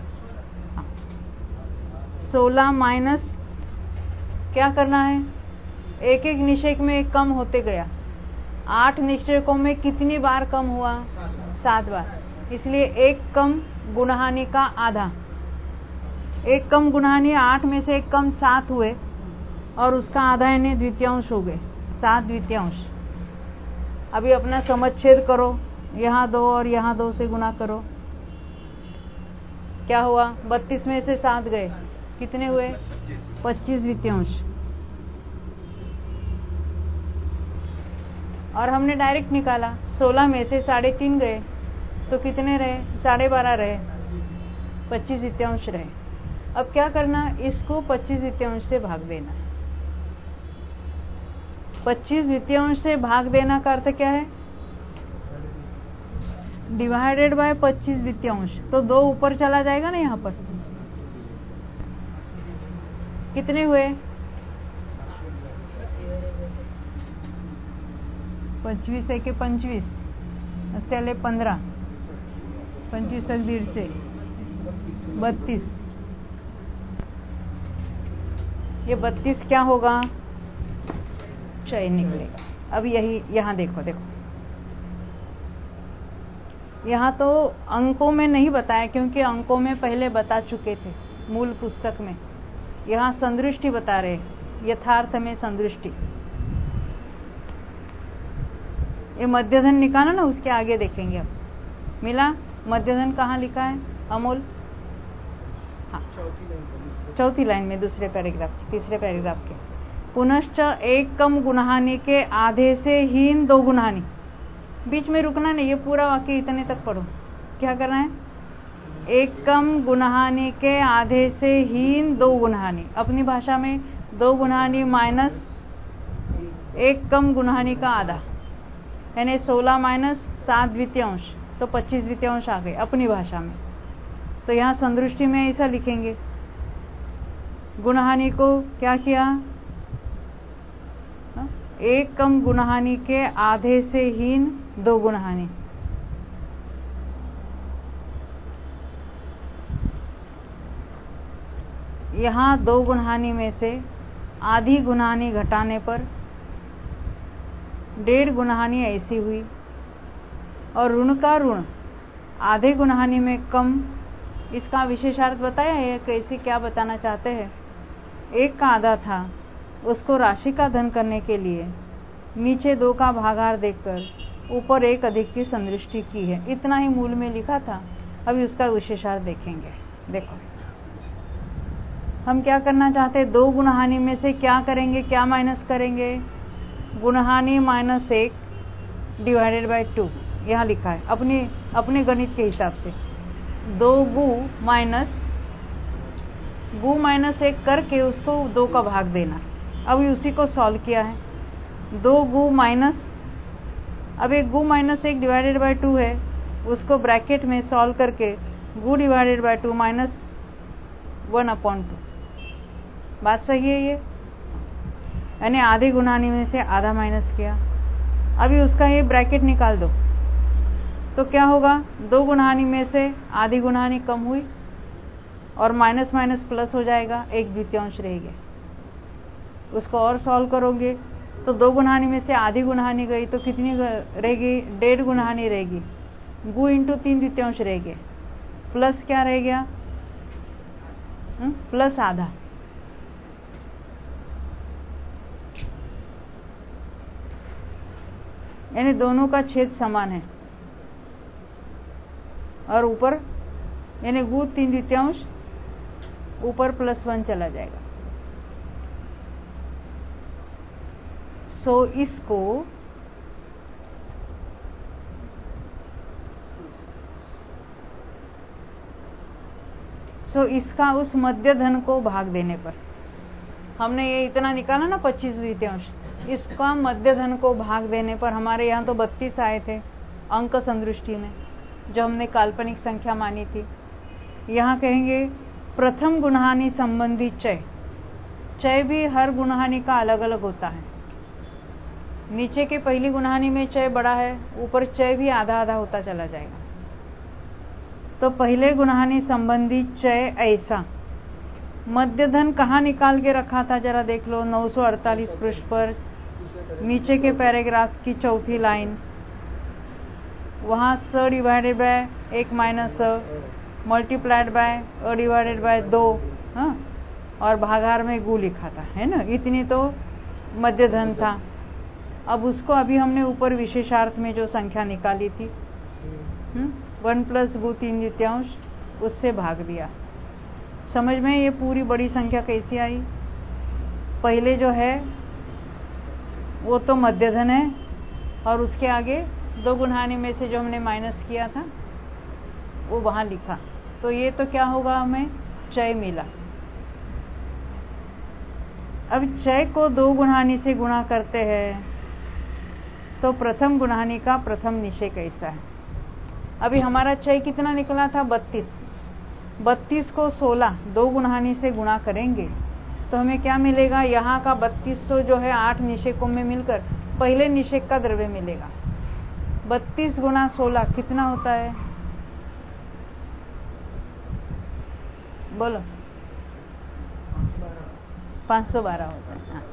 Speaker 1: सोलह माइनस क्या करना है? एक एक निषेक में एक कम होते गया। आठ निषेकों में कितनी बार कम हुआ? सात बार। इसलिए एक कम गुणहानि का आधा। एक कम गुणहानि आठ में से एक कम सात हुए और उसका आधा यानी द्वितीयांश हो गए, सात द्वितीयांश। अभी अपना समच्छेद करो, यहाँ दो और यहाँ दो से गुना करो। क्या हुआ? बत्तीस में से सात गए, कितने हुए? पच्चीस द्वितीयांश। और हमने डायरेक्ट निकाला, सोलह में से साढ़े तीन गए तो कितने रहे? साढ़े बारह रहे, पच्चीस द्वितीयांश रहे। अब क्या करना? इसको पच्चीस द्वितीयांश से भाग देना है। पच्चीस द्वितीयांश से भाग देना का अर्थ क्या है? डिवाइडेड बाय पच्चीस द्वितीयांश। तो दो ऊपर चला जाएगा ना, यहाँ पर कितने हुए? पंचवीस एक पंचवीस, चले पंद्रह, पंचवीस एक डेढ़ से बत्तीस। ये बत्तीस क्या होगा? क्षय निकलेगा। अब यही यहाँ देखो, देखो यहाँ तो अंकों में नहीं बताया, क्योंकि अंकों में पहले बता चुके थे मूल पुस्तक में। यहाँ संदृष्टि बता रहे, यथार्थ में संदृष्टि। ये मध्यधन निकाला ना, उसके आगे देखेंगे। अब मिला मध्यधन कहाँ लिखा है अमोल? हाँ, चौथी लाइन में, दूसरे पैराग्राफ, तीसरे पैराग्राफ के। पुनश्च एक कम गुणहानि के आधे से हीन दो गुणहानि। बीच में रुकना नहीं, ये पूरा वाक्य इतने तक पढ़ो। क्या करना है? एक कम गुणहानि के आधे से हीन दो गुणहानि, अपनी भाषा में दो गुणहानि माइनस एक कम गुणहानि का आधा, यानी सोलह माइनस सात द्वितीयांश, तो पच्चीस द्वितीयांश आ गए अपनी भाषा में। तो यहाँ संदृष्टि में ऐसा लिखेंगे, गुणहानि को क्या किया? एक कम गुणहानि के आधे से हीन दो गुणहानि। यहाँ दो गुणहानि में से आधी गुणहानि घटाने पर डेढ़ गुणहानि ऐसी हुई, और ऋण का ऋण आधे गुणहानि में कम। इसका विशेषार्थ बताया है कैसे, क्या बताना चाहते हैं? एक का आधा था उसको राशि का धन करने के लिए नीचे दो का भागाहार देखकर ऊपर एक अधिक की संदृष्टि की है। इतना ही मूल में लिखा था। अभी उसका विशेषार्थ देखेंगे। देखो हम क्या करना चाहते हैं, दो गुणहानि में से क्या करेंगे, क्या माइनस करेंगे, गुणहानि माइनस एक डिवाइडेड बाय टू, यहाँ लिखा है अपने अपने गणित के हिसाब से। दो गु माइनस गु माइनस एक करके उसको दो का भाग देना। अभी उसी को सॉल्व किया है। दो गु माइनस, अब एक गु माइनस एक डिवाइडेड बाय टू है, उसको ब्रैकेट में सॉल्व करके गु divided by two minus one upon two. बात सही है ये, यानी आधे गुणहानि में से आधा माइनस किया। अभी उसका ये ब्रैकेट निकाल दो तो क्या होगा, दो गुणहानि में से आधी गुणहानि कम हुई और माइनस माइनस प्लस हो जाएगा, एक द्वितीयांश रहेगी। उसको और सॉल्व करोगे तो दो गुणहानि में से आधी गुणहानि गई तो कितनी रहेगी, डेढ़ गुणहानि रहेगी। गु इंटू तीन द्वितीयांश रहेगी, प्लस क्या रह गया, हुँ? प्लस आधा। यानी दोनों का छेद समान है और ऊपर यानी गु तीन द्वितीयांश ऊपर प्लस वन चला जाएगा। सो इसको सो इसका उस मध्य धन को भाग देने पर, हमने ये इतना निकाला ना पच्चीस द्वितीयांश, इसका मध्य धन को भाग देने पर हमारे यहाँ तो बत्तीस आए थे अंक संदृष्टि में, जो हमने काल्पनिक संख्या मानी थी। यहाँ कहेंगे प्रथम गुणहानि संबंधी चय। चय भी हर गुणहानि का अलग अलग होता है। नीचे के पहली गुणहानि में चय बड़ा है, ऊपर चय भी आधा आधा होता चला जाएगा। तो पहले गुणहानि संबंधी चय ऐसा। मध्य धन कहाँ निकाल के रखा था जरा देख लो, नौ सौ अड़तालीस पृष्ठ पर नीचे के पैराग्राफ की चौथी लाइन, वहाँ स डिवाइडेड बाय एक माइनस स मल्टीप्लाइड बाय अ डिवाइडेड बाय दो, हाँ, और भागाहार में गु लिखा था, है ना। इतनी तो मध्य धन था। अब उसको अभी हमने ऊपर विशेषार्थ में जो संख्या निकाली थी, वन प्लस गु तीन द्वितीयांश, उससे भाग दिया। समझ में ये पूरी बड़ी संख्या कैसी आई। पहले जो है वो तो मध्य धन है और उसके आगे दो गुणहानि में से जो हमने माइनस किया था वो वहां लिखा। तो ये तो क्या होगा, हमें चय मिला। अब चय को दो गुणहानि से गुणा करते हैं तो प्रथम गुणहानि का प्रथम निशय कैसा है। अभी हमारा चय कितना निकला था, बत्तीस। बत्तीस को सोलह दो गुणहानि से गुणा करेंगे तो हमें क्या मिलेगा, यहाँ का बत्तीस सौ जो है आठ निषेकों में मिलकर पहले निषेक का द्रव्य मिलेगा। बत्तीस गुना सोलह कितना होता है, बोलो, पाँच सौ बारह होता है। हाँ।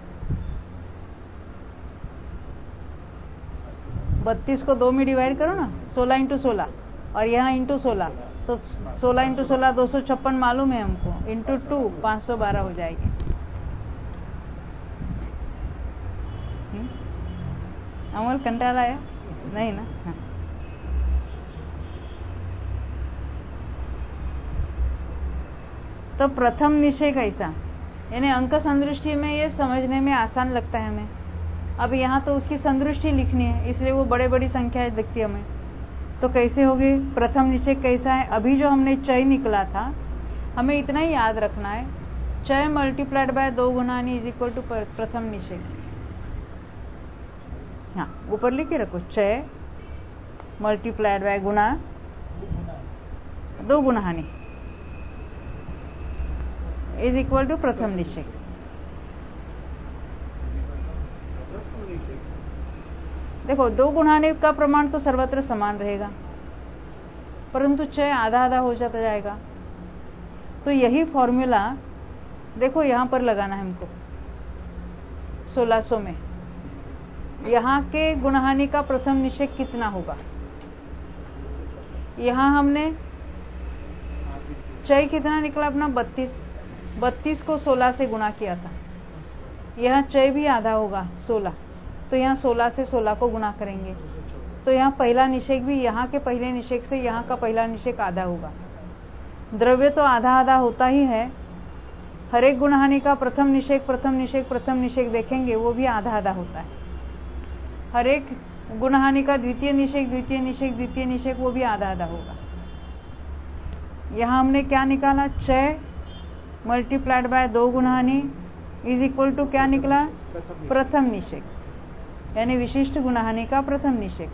Speaker 1: बत्तीस को दो में डिवाइड करो ना, सोलह इंटू सोलह, और यहाँ इंटू सोलह, तो सोलह इंटू सोलह दो सौ छप्पन मालूम है हमको, इंटू टू पाँच सौ बारह हो जाएगी। अमल कंटाला आया नहीं ना। हाँ। तो प्रथम निषय कैसा, यानी अंक संदृष्टि में ये समझने में आसान लगता है हमें। अब यहाँ तो उसकी संदृष्टि लिखनी है, इसलिए वो बड़े बड़ी संख्या दिखती है हमें। तो कैसे होगी, प्रथम निषय कैसा है। अभी जो हमने चय निकला था, हमें इतना ही याद रखना है, चय मल्टीप्लाइड बाय दो गुणहानि इज इक्वल टू प्रथम निषय। हाँ, ऊपर लिख के रखो, चय मल्टीप्लाइड बाय गुणा दो गुणहानि इज इक्वल टू प्रथम निषय। देखो, दो गुणहानि का प्रमाण तो सर्वत्र समान रहेगा, परंतु चय आधा आधा हो जाता जाएगा। तो यही फॉर्मूला देखो यहाँ पर लगाना है हमको, सोलह सौ में यहाँ के गुणहानि का प्रथम निषेक कितना होगा। यहाँ हमने चय कितना निकला अपना, बत्तीस। बत्तीस को सोलह से गुणा किया था, यहाँ चय भी आधा होगा सोलह, तो यहाँ सोलह से सोलह को गुणा करेंगे तो यहाँ पहला निषेक भी यहाँ के पहले निषेक से यहाँ का पहला निषेक आधा होगा। द्रव्य तो आधा आधा होता ही है, हर एक गुणहानि का प्रथम निषेक प्रथम निषेक प्रथम निषेक देखेंगे वो भी आधा आधा होता है। हर एक गुणहानि का द्वितीय निषेक द्वितीय निषेक द्वितीय निषेक वो भी आधा आधा होगा। यहाँ हमने क्या निकाला, चय मल्टीप्लाइड बाय दो गुणहानि इज इक्वल टू क्या निकला, प्रथम निषेक, यानी विशिष्ट गुणहानि का प्रथम निषेक।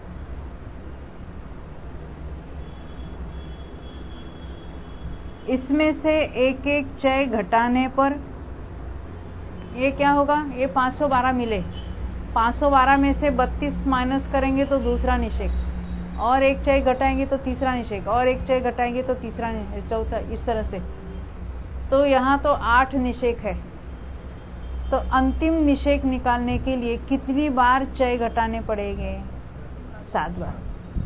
Speaker 1: इसमें से एक एक चय घटाने पर ये क्या होगा, ये पाँच सौ बारह मिले, पाँच सौ बारह में से बत्तीस माइनस करेंगे तो दूसरा निषेक, और एक चय घटाएंगे तो तीसरा निषेक, और एक चय घटाएंगे तो तीसरा निषेक, चौथा, इस तरह से। तो यहाँ तो आठ निषेक है। तो अंतिम निषेक निकालने के लिए कितनी बार चय घटाने पड़ेंगे, सात बार।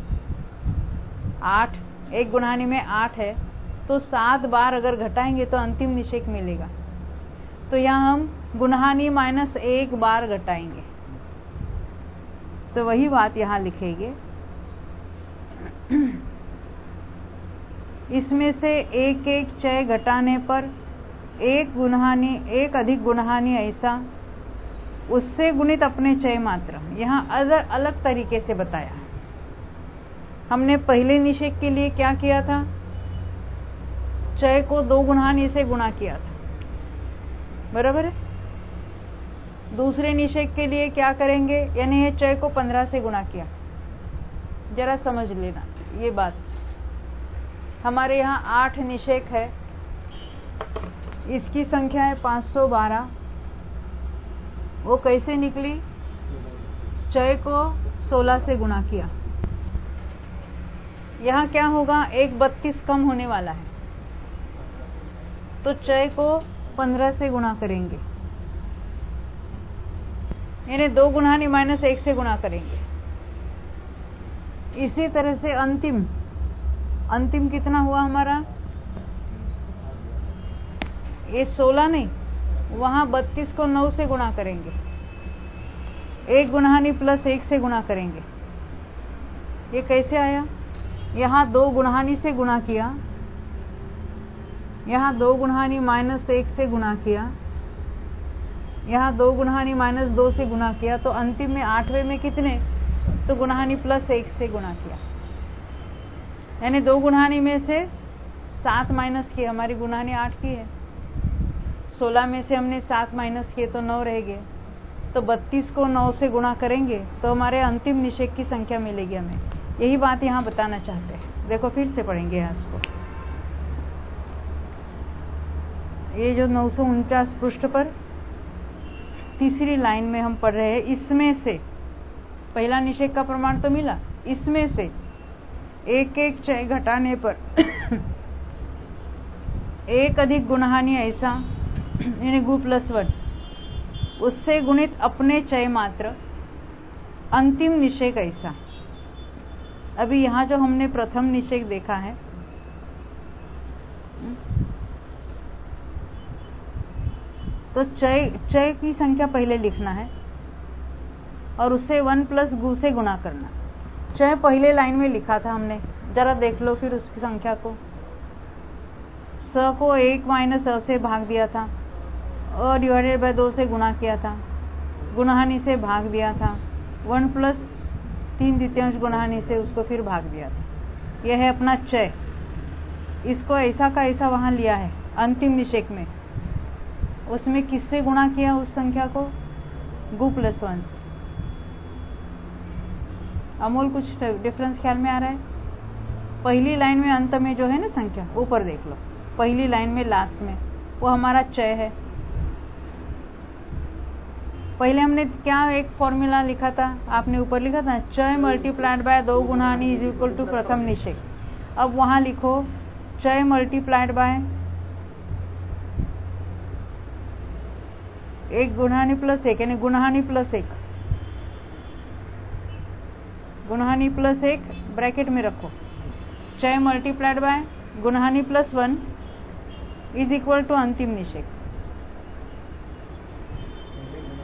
Speaker 1: आठ, एक गुणहानि में आठ है तो सात बार अगर घटाएंगे तो अंतिम निषेक मिलेगा। तो यहाँ हम गुणहानि माइनस एक बार घटाएंगे, तो वही बात यहाँ लिखेंगे। इसमें से एक एक चय घटाने पर एक गुणहानि एक अधिक गुणहानि ऐसा उससे गुणित अपने चय मात्र। यहाँ अलग अलग तरीके से बताया। हमने पहले निषेक के लिए क्या किया था, चय को दो गुणहानि से गुणा किया था, बराबर है। दूसरे निषेक के लिए क्या करेंगे, यानी ये चय को पंद्रह से गुणा किया। जरा समझ लेना ये बात। हमारे यहाँ आठ निषेक है, इसकी संख्या है पाँच सौ बारह। वो कैसे निकली, चय को सोलह से गुणा किया। यहाँ क्या होगा, एक बत्तीस कम होने वाला है तो चय को पंद्रह से गुणा करेंगे, यानी दो गुणहानि माइनस एक से गुणा करेंगे। इसी तरह से अंतिम अंतिम कितना हुआ हमारा, ये सोलह नहीं, वहां बत्तीस को नौ से गुणा करेंगे, एक गुणहानि प्लस एक से गुणा करेंगे। ये कैसे आया, यहाँ दो गुणहानि से गुणा किया, यहाँ दो गुणहानि माइनस एक से गुणा किया, यहाँ दो गुणहानि माइनस दो से गुणा किया, तो अंतिम में आठवें में कितने, तो गुणहानि प्लस एक से गुणा किया, यानी दो गुणहानि में से सात माइनस किए, हमारी गुणहानि आठ की है, सोलह में से हमने सात माइनस किए तो नौ रह गए। तो बत्तीस को नौ से गुणा करेंगे तो हमारे अंतिम निषेक की संख्या मिलेगी हमें। यही बात यहाँ बताना चाहते हैं। देखो फिर से पढ़ेंगे यहाँ इसको। ये जो नौ सौ उनचास पृष्ठ पर तीसरी लाइन में हम पढ़ रहे हैं, इसमें से पहला निषेक का प्रमाण तो मिला, इसमें से एक एक चय घटाने पर एक अधिक गुणहानि ऐसा, यानी गु प्लस वन, उससे गुणित अपने चय मात्र अंतिम निषेक ऐसा। अभी यहाँ जो हमने प्रथम निषेक देखा है, तो चय चय की संख्या पहले लिखना है और उससे वन प्लस गु से गुणा करना। चय पहले लाइन में लिखा था हमने, जरा देख लो फिर उसकी संख्या को। स को एक माइनस अ से भाग दिया था और डिवाइडेड बाय दो से गुणा किया था, गुणहानि से भाग दिया था, वन प्लस तीन द्वितीयांश गुणहानि से उसको फिर भाग दिया था। यह है अपना चय। इसको ऐसा का ऐसा वहां लिया है अंतिम निषेक में, उसमें किससे गुणा किया उस संख्या को, गु प्लस वन से। अमोल कुछ डिफरेंस ख्याल में आ रहा है? पहली लाइन में अंत में जो है ना संख्या, ऊपर देख लो, पहली लाइन में लास्ट में वो हमारा चय है। पहले हमने क्या एक फॉर्मूला लिखा था, आपने ऊपर लिखा था चय मल्टीप्लाइड बाय दो गुणहानि इज इक्वल टू प्रथम निषेक। अब वहां लिखो चय मल्टीप्लाइड बाय एक गुणहानि प्लस एक, यानी गुणहानि प्लस एक, गुणहानि प्लस एक ब्रैकेट में रखो, चय मल्टीप्लाइड बाय गुणहानि plus one is equal to अंतिम निषेक।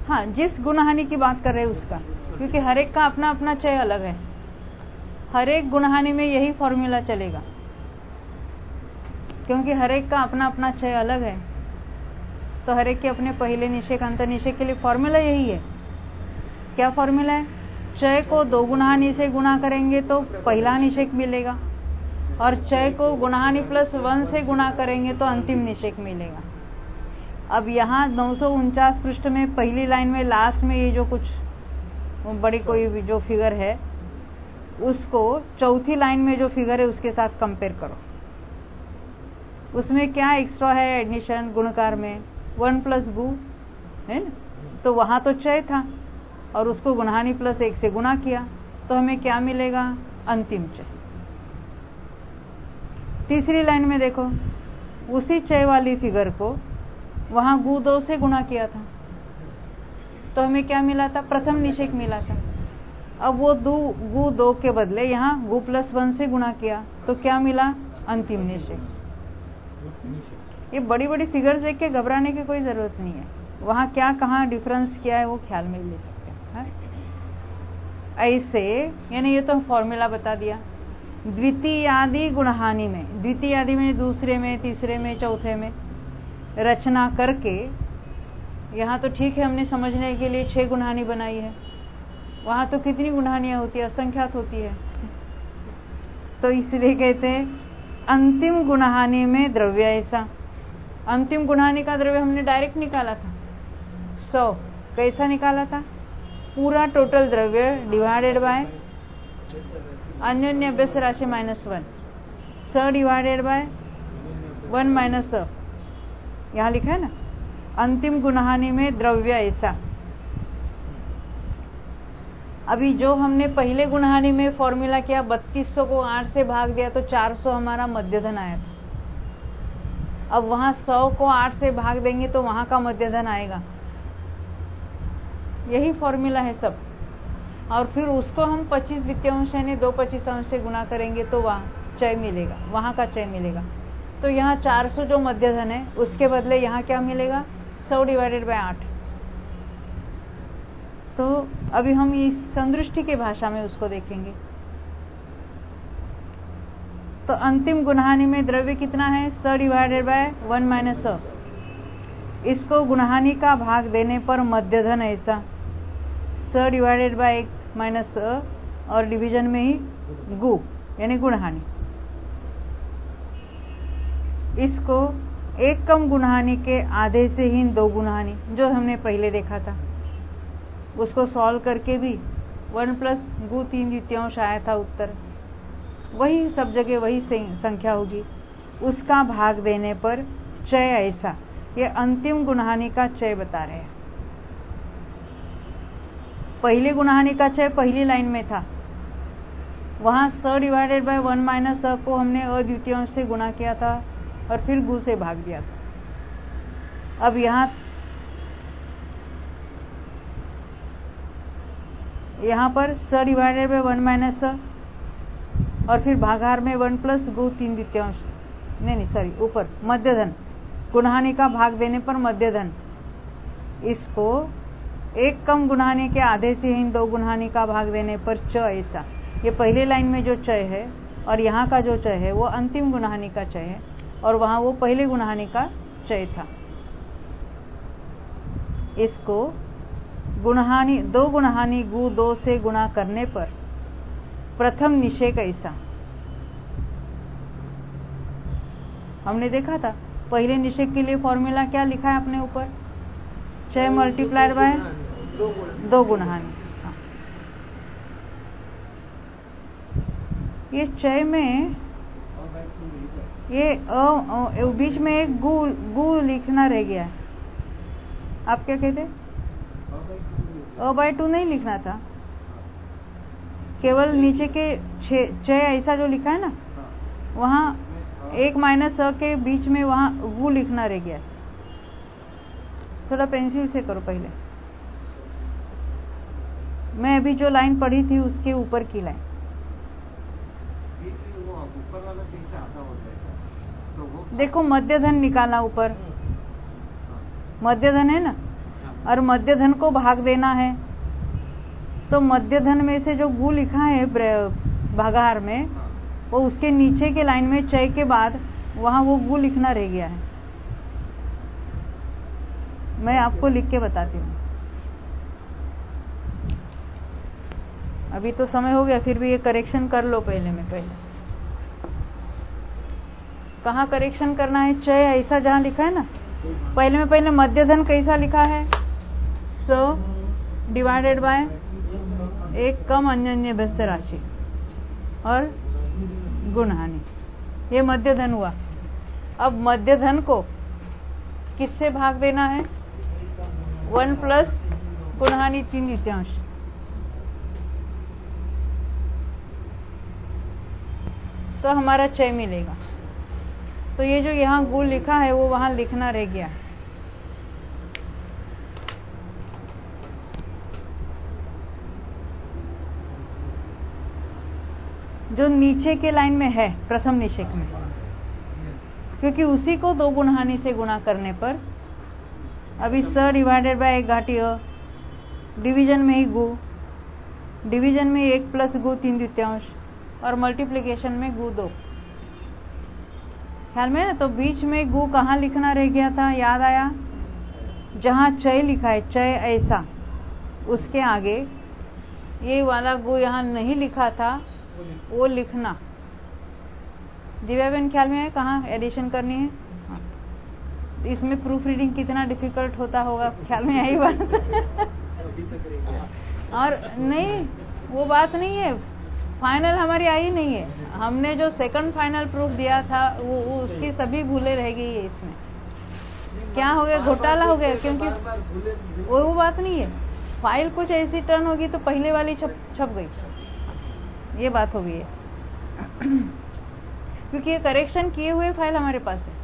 Speaker 1: हाँ, जिस गुणहानि की बात कर रहे हैं उसका, क्योंकि हर एक का अपना अपना चय अलग है। हर एक गुणहानि में यही फॉर्मूला चलेगा, क्योंकि हर एक का अपना अपना चय अलग है। तो हर एक के अपने पहले निषेक अंतर निषेक के लिए फॉर्मूला यही है। क्या फॉर्मूला है? चय को दो गुणहानि से गुणा करेंगे तो पहला निषेक मिलेगा, और चय को गुणहानि प्लस वन से गुणा करेंगे तो अंतिम निषेक मिलेगा। अब यहाँ नौ सौ उनचास पृष्ठ में पहली लाइन में लास्ट में ये जो कुछ बड़ी कोई जो फिगर है, उसको चौथी लाइन में जो फिगर है उसके साथ कंपेयर करो। उसमें क्या एक्स्ट्रा है एडमिशन गुणकार में? वन प्लस गु है ना, तो वहां तो चय था और उसको गुणहानि प्लस एक से गुणा किया, तो हमें क्या मिलेगा? अंतिम चय। तीसरी लाइन में देखो, उसी चय वाली फिगर को वहां गु दो से गुणा किया था, तो हमें क्या मिला था? प्रथम निषेक मिला था। अब वो दो गु दो के बदले यहाँ गु प्लस वन से गुणा किया, तो क्या मिला? अंतिम निषेक। ये बड़ी बड़ी फिगर्स देख के घबराने की कोई जरूरत नहीं है। वहां क्या कहाँ डिफरेंस किया है वो ख्याल में ले सकते हैं। ऐसे यानी ये तो फॉर्मूला बता दिया। द्वितीयादि गुणहानि में, द्वितीयादि में दूसरे में, तीसरे में, चौथे में रचना करके, यहाँ तो ठीक है हमने समझने के लिए छह गुणहानि बनाई है, वहां तो कितनी गुणहानियां होती है? असंख्यात होती है। तो इसलिए कहते हैं अंतिम गुणहानि में द्रव्य ऐसा। अंतिम गुणहानि का द्रव्य हमने डायरेक्ट निकाला था सौ। कैसा निकाला था? पूरा टोटल द्रव्य डिवाइडेड बाय अन्योन्य अभ्यास राशि माइनस वन, स डिवाइडेड बाय वन माइनस स। यहाँ लिखा है ना, अंतिम गुणहानि में द्रव्य ऐसा। अभी जो हमने पहले गुणहानि में फॉर्मूला किया, बत्तीस सौ को आठ से भाग दिया तो चार सौ हमारा मध्यधन आया था। अब वहां सौ को आठ से भाग देंगे तो वहां का मध्यधन आएगा। यही फॉर्मूला है सब। और फिर उसको हम पच्चीस द्वितीयांश यानी दो पच्चीस अंश से गुणा करेंगे तो वहां चय मिलेगा, वहां का चय मिलेगा। तो यहाँ चार सौ जो मध्यधन है उसके बदले यहाँ क्या मिलेगा? सौ डिवाइडेड बाय आठ। तो अभी हम इस संदृष्टि के भाषा में उसको देखेंगे। तो अंतिम गुणहानि में द्रव्य कितना है? स डिवाइडेड बाय वन माइनस स। इसको गुणहानि का भाग देने पर मध्यधन ऐसा, स डिवाइडेड बाय एक माइनस स, और डिवीजन में ही गु यानी गुणहानि। इसको एक कम गुणहानि के आधे से हीन दो गुणहानि, जो हमने पहले देखा था, उसको सॉल्व करके भी वन प्लस गु तीन द्वितीयांश आया था उत्तर। वही सब जगह वही संख्या होगी। उसका भाग देने पर चय ऐसा। ये अंतिम गुणहानि का चय बता रहे हैं। पहली गुणहानि का चय पहली लाइन में था, वहां स डिवाइडेड बाय वन माइनस स को हमने अद्वितीयांश से गुणा किया था और फिर गु से भाग दिया था। अब यहाँ यहाँ पर स डिवाइडेड बाय वन माइनस स और फिर भागाहार में वन प्लस गु तीन द्वितीयांश, नहीं नहीं सॉरी ऊपर मध्यधन, गुणहानि का भाग देने पर मध्यधन। इसको एक कम गुणहानि के आधे से हीन दो गुणहानि का भाग देने पर च ऐसा। ये पहली लाइन में जो चय है और यहाँ का जो चय है वो अंतिम गुणहानि का चय है, और वहां वो पहले गुणहानि का चय था। इसको गुणहानि दो गुणहानि गु दो से गुणा करने पर प्रथम निषेक ऐसा। हमने देखा था पहले निषेक के लिए फॉर्मूला क्या लिखा है अपने ऊपर? चय मल्टीप्लाइड बाय दो गुणहानि। ये चय में ये अ, बीच में एक गु गु लिखना रह गया है। आप क्या कहते? अ बाय टू नहीं लिखना था, केवल नीचे के चय ऐसा जो लिखा है ना, वहां एक माइनस अ के बीच में वहां गु लिखना रह गया। थोड़ा पेंसिल से करो पहले। मैं अभी जो लाइन पढ़ी थी उसके ऊपर की लाइन। देखो मध्यधन निकाला ऊपर, मध्यधन है ना, और मध्य धन को भाग देना है, तो मध्य धन में से जो गु लिखा है भागाहार में, वो उसके नीचे के लाइन में चय के बाद वहां वो गु लिखना रह गया है। मैं आपको लिख के बताती हूँ। अभी तो समय हो गया, फिर भी ये करेक्शन कर लो पहले में पहले। कहाँ करेक्शन करना है? चय ऐसा जहां लिखा है ना, पहले में पहले मध्य धन कैसा लिखा है? सो डिवाइडेड बाय एक कम अन्य व्यस्त राशि और गुण हानि, ये मध्य धन हुआ। अब मध्य धन को किससे भाग देना है? वन प्लस गुण हानि तीन द्वितीयांश। तो हमारा चय मिलेगा। तो ये जो यहाँ गुण लिखा है वो वहां लिखना रह गया। जो नीचे के लाइन में है प्रथम निषेक में, क्योंकि उसी को दो गुण हानि से गुणा करने पर अभी स डिवाइडेड बाय एक घाटी अ, डिवीजन में ही गु, डिवीजन में एक प्लस गु तीन द्वितीयांश और मल्टीप्लिकेशन में गु दो। ख्याल में है? तो बीच में गु कहाँ लिखना रह गया था? याद आया? जहां चय लिखा है, चय ऐसा, उसके आगे ये वाला गु यहाँ नहीं लिखा था, वो लिखना। दिव्या बहन ख्याल में है कहाँ एडिशन करनी है? हाँ। इसमें प्रूफ रीडिंग कितना डिफिकल्ट होता होगा, ख्याल में आई बात? और नहीं, वो बात नहीं है, फाइनल हमारी आई नहीं है। हमने जो सेकंड फाइनल प्रूफ दिया था वो, वो उसकी सभी भूले रह गई है। इसमें क्या हो गया? घोटाला हो गया, क्योंकि वो वो बात नहीं है। फाइल कुछ ऐसी टर्न होगी तो पहले वाली छप छप गई, ये बात हो गई है। क्योंकि ये करेक्शन किए हुए फाइल हमारे पास है।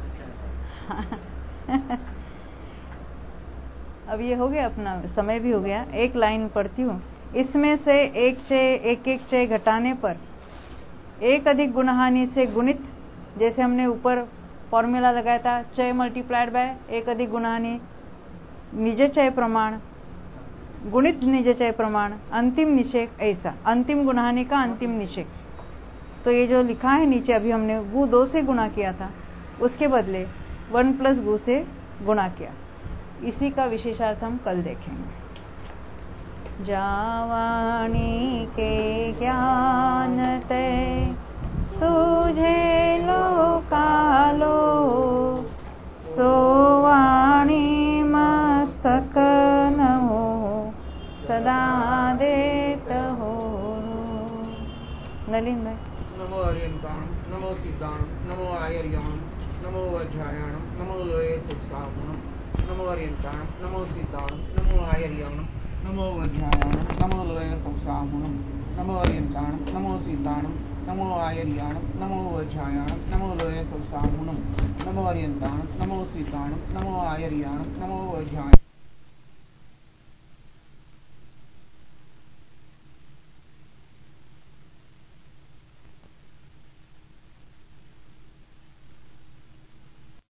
Speaker 1: अब ये हो गया, अपना समय भी हो गया। एक लाइन पढ़ती हूँ। इसमें से एक चय एक एक चय घटाने पर एक अधिक गुणहानि से गुणित, जैसे हमने ऊपर फॉर्मूला लगाया था, चय मल्टीप्लाइड बाय एक अधिक गुणहानि निज चय प्रमाण गुणित निज चय प्रमाण अंतिम निषेक, ऐसा अंतिम गुणहानि का अंतिम निषेक। तो ये जो लिखा है नीचे, अभी हमने गु दो से गुणा किया था, उसके बदले वन प्लस गु से गुणा किया। इसी का विशेषार्थ हम कल देखेंगे। जावाणी के ज्ञान ते सूझे लोकालो, सोवाणी मस्तक न हो सदा देत हो। नलिन भाई।
Speaker 3: नमो अर्यंताणं, नमो सिद्धाणं, नमो आयर्याणं, नमो वज्रायणं, नमो लोये सुप्साहुणं, नमो अर्यंताणं, नमो सिद्धाणं, नमो आयर्याणं, नमो वज्रायणं, नमो लोये सुप्साहुणं, नमो अर्यंताणं, नमो सिद्धाणं, नमो आयर्याणं, नमो वज्रायणं, नमो लोये सुप्साहुणं, नमो अर्यंताणं, नमो सिद्धाणं, नमो आयर्याणं, नमो वज्रायणं।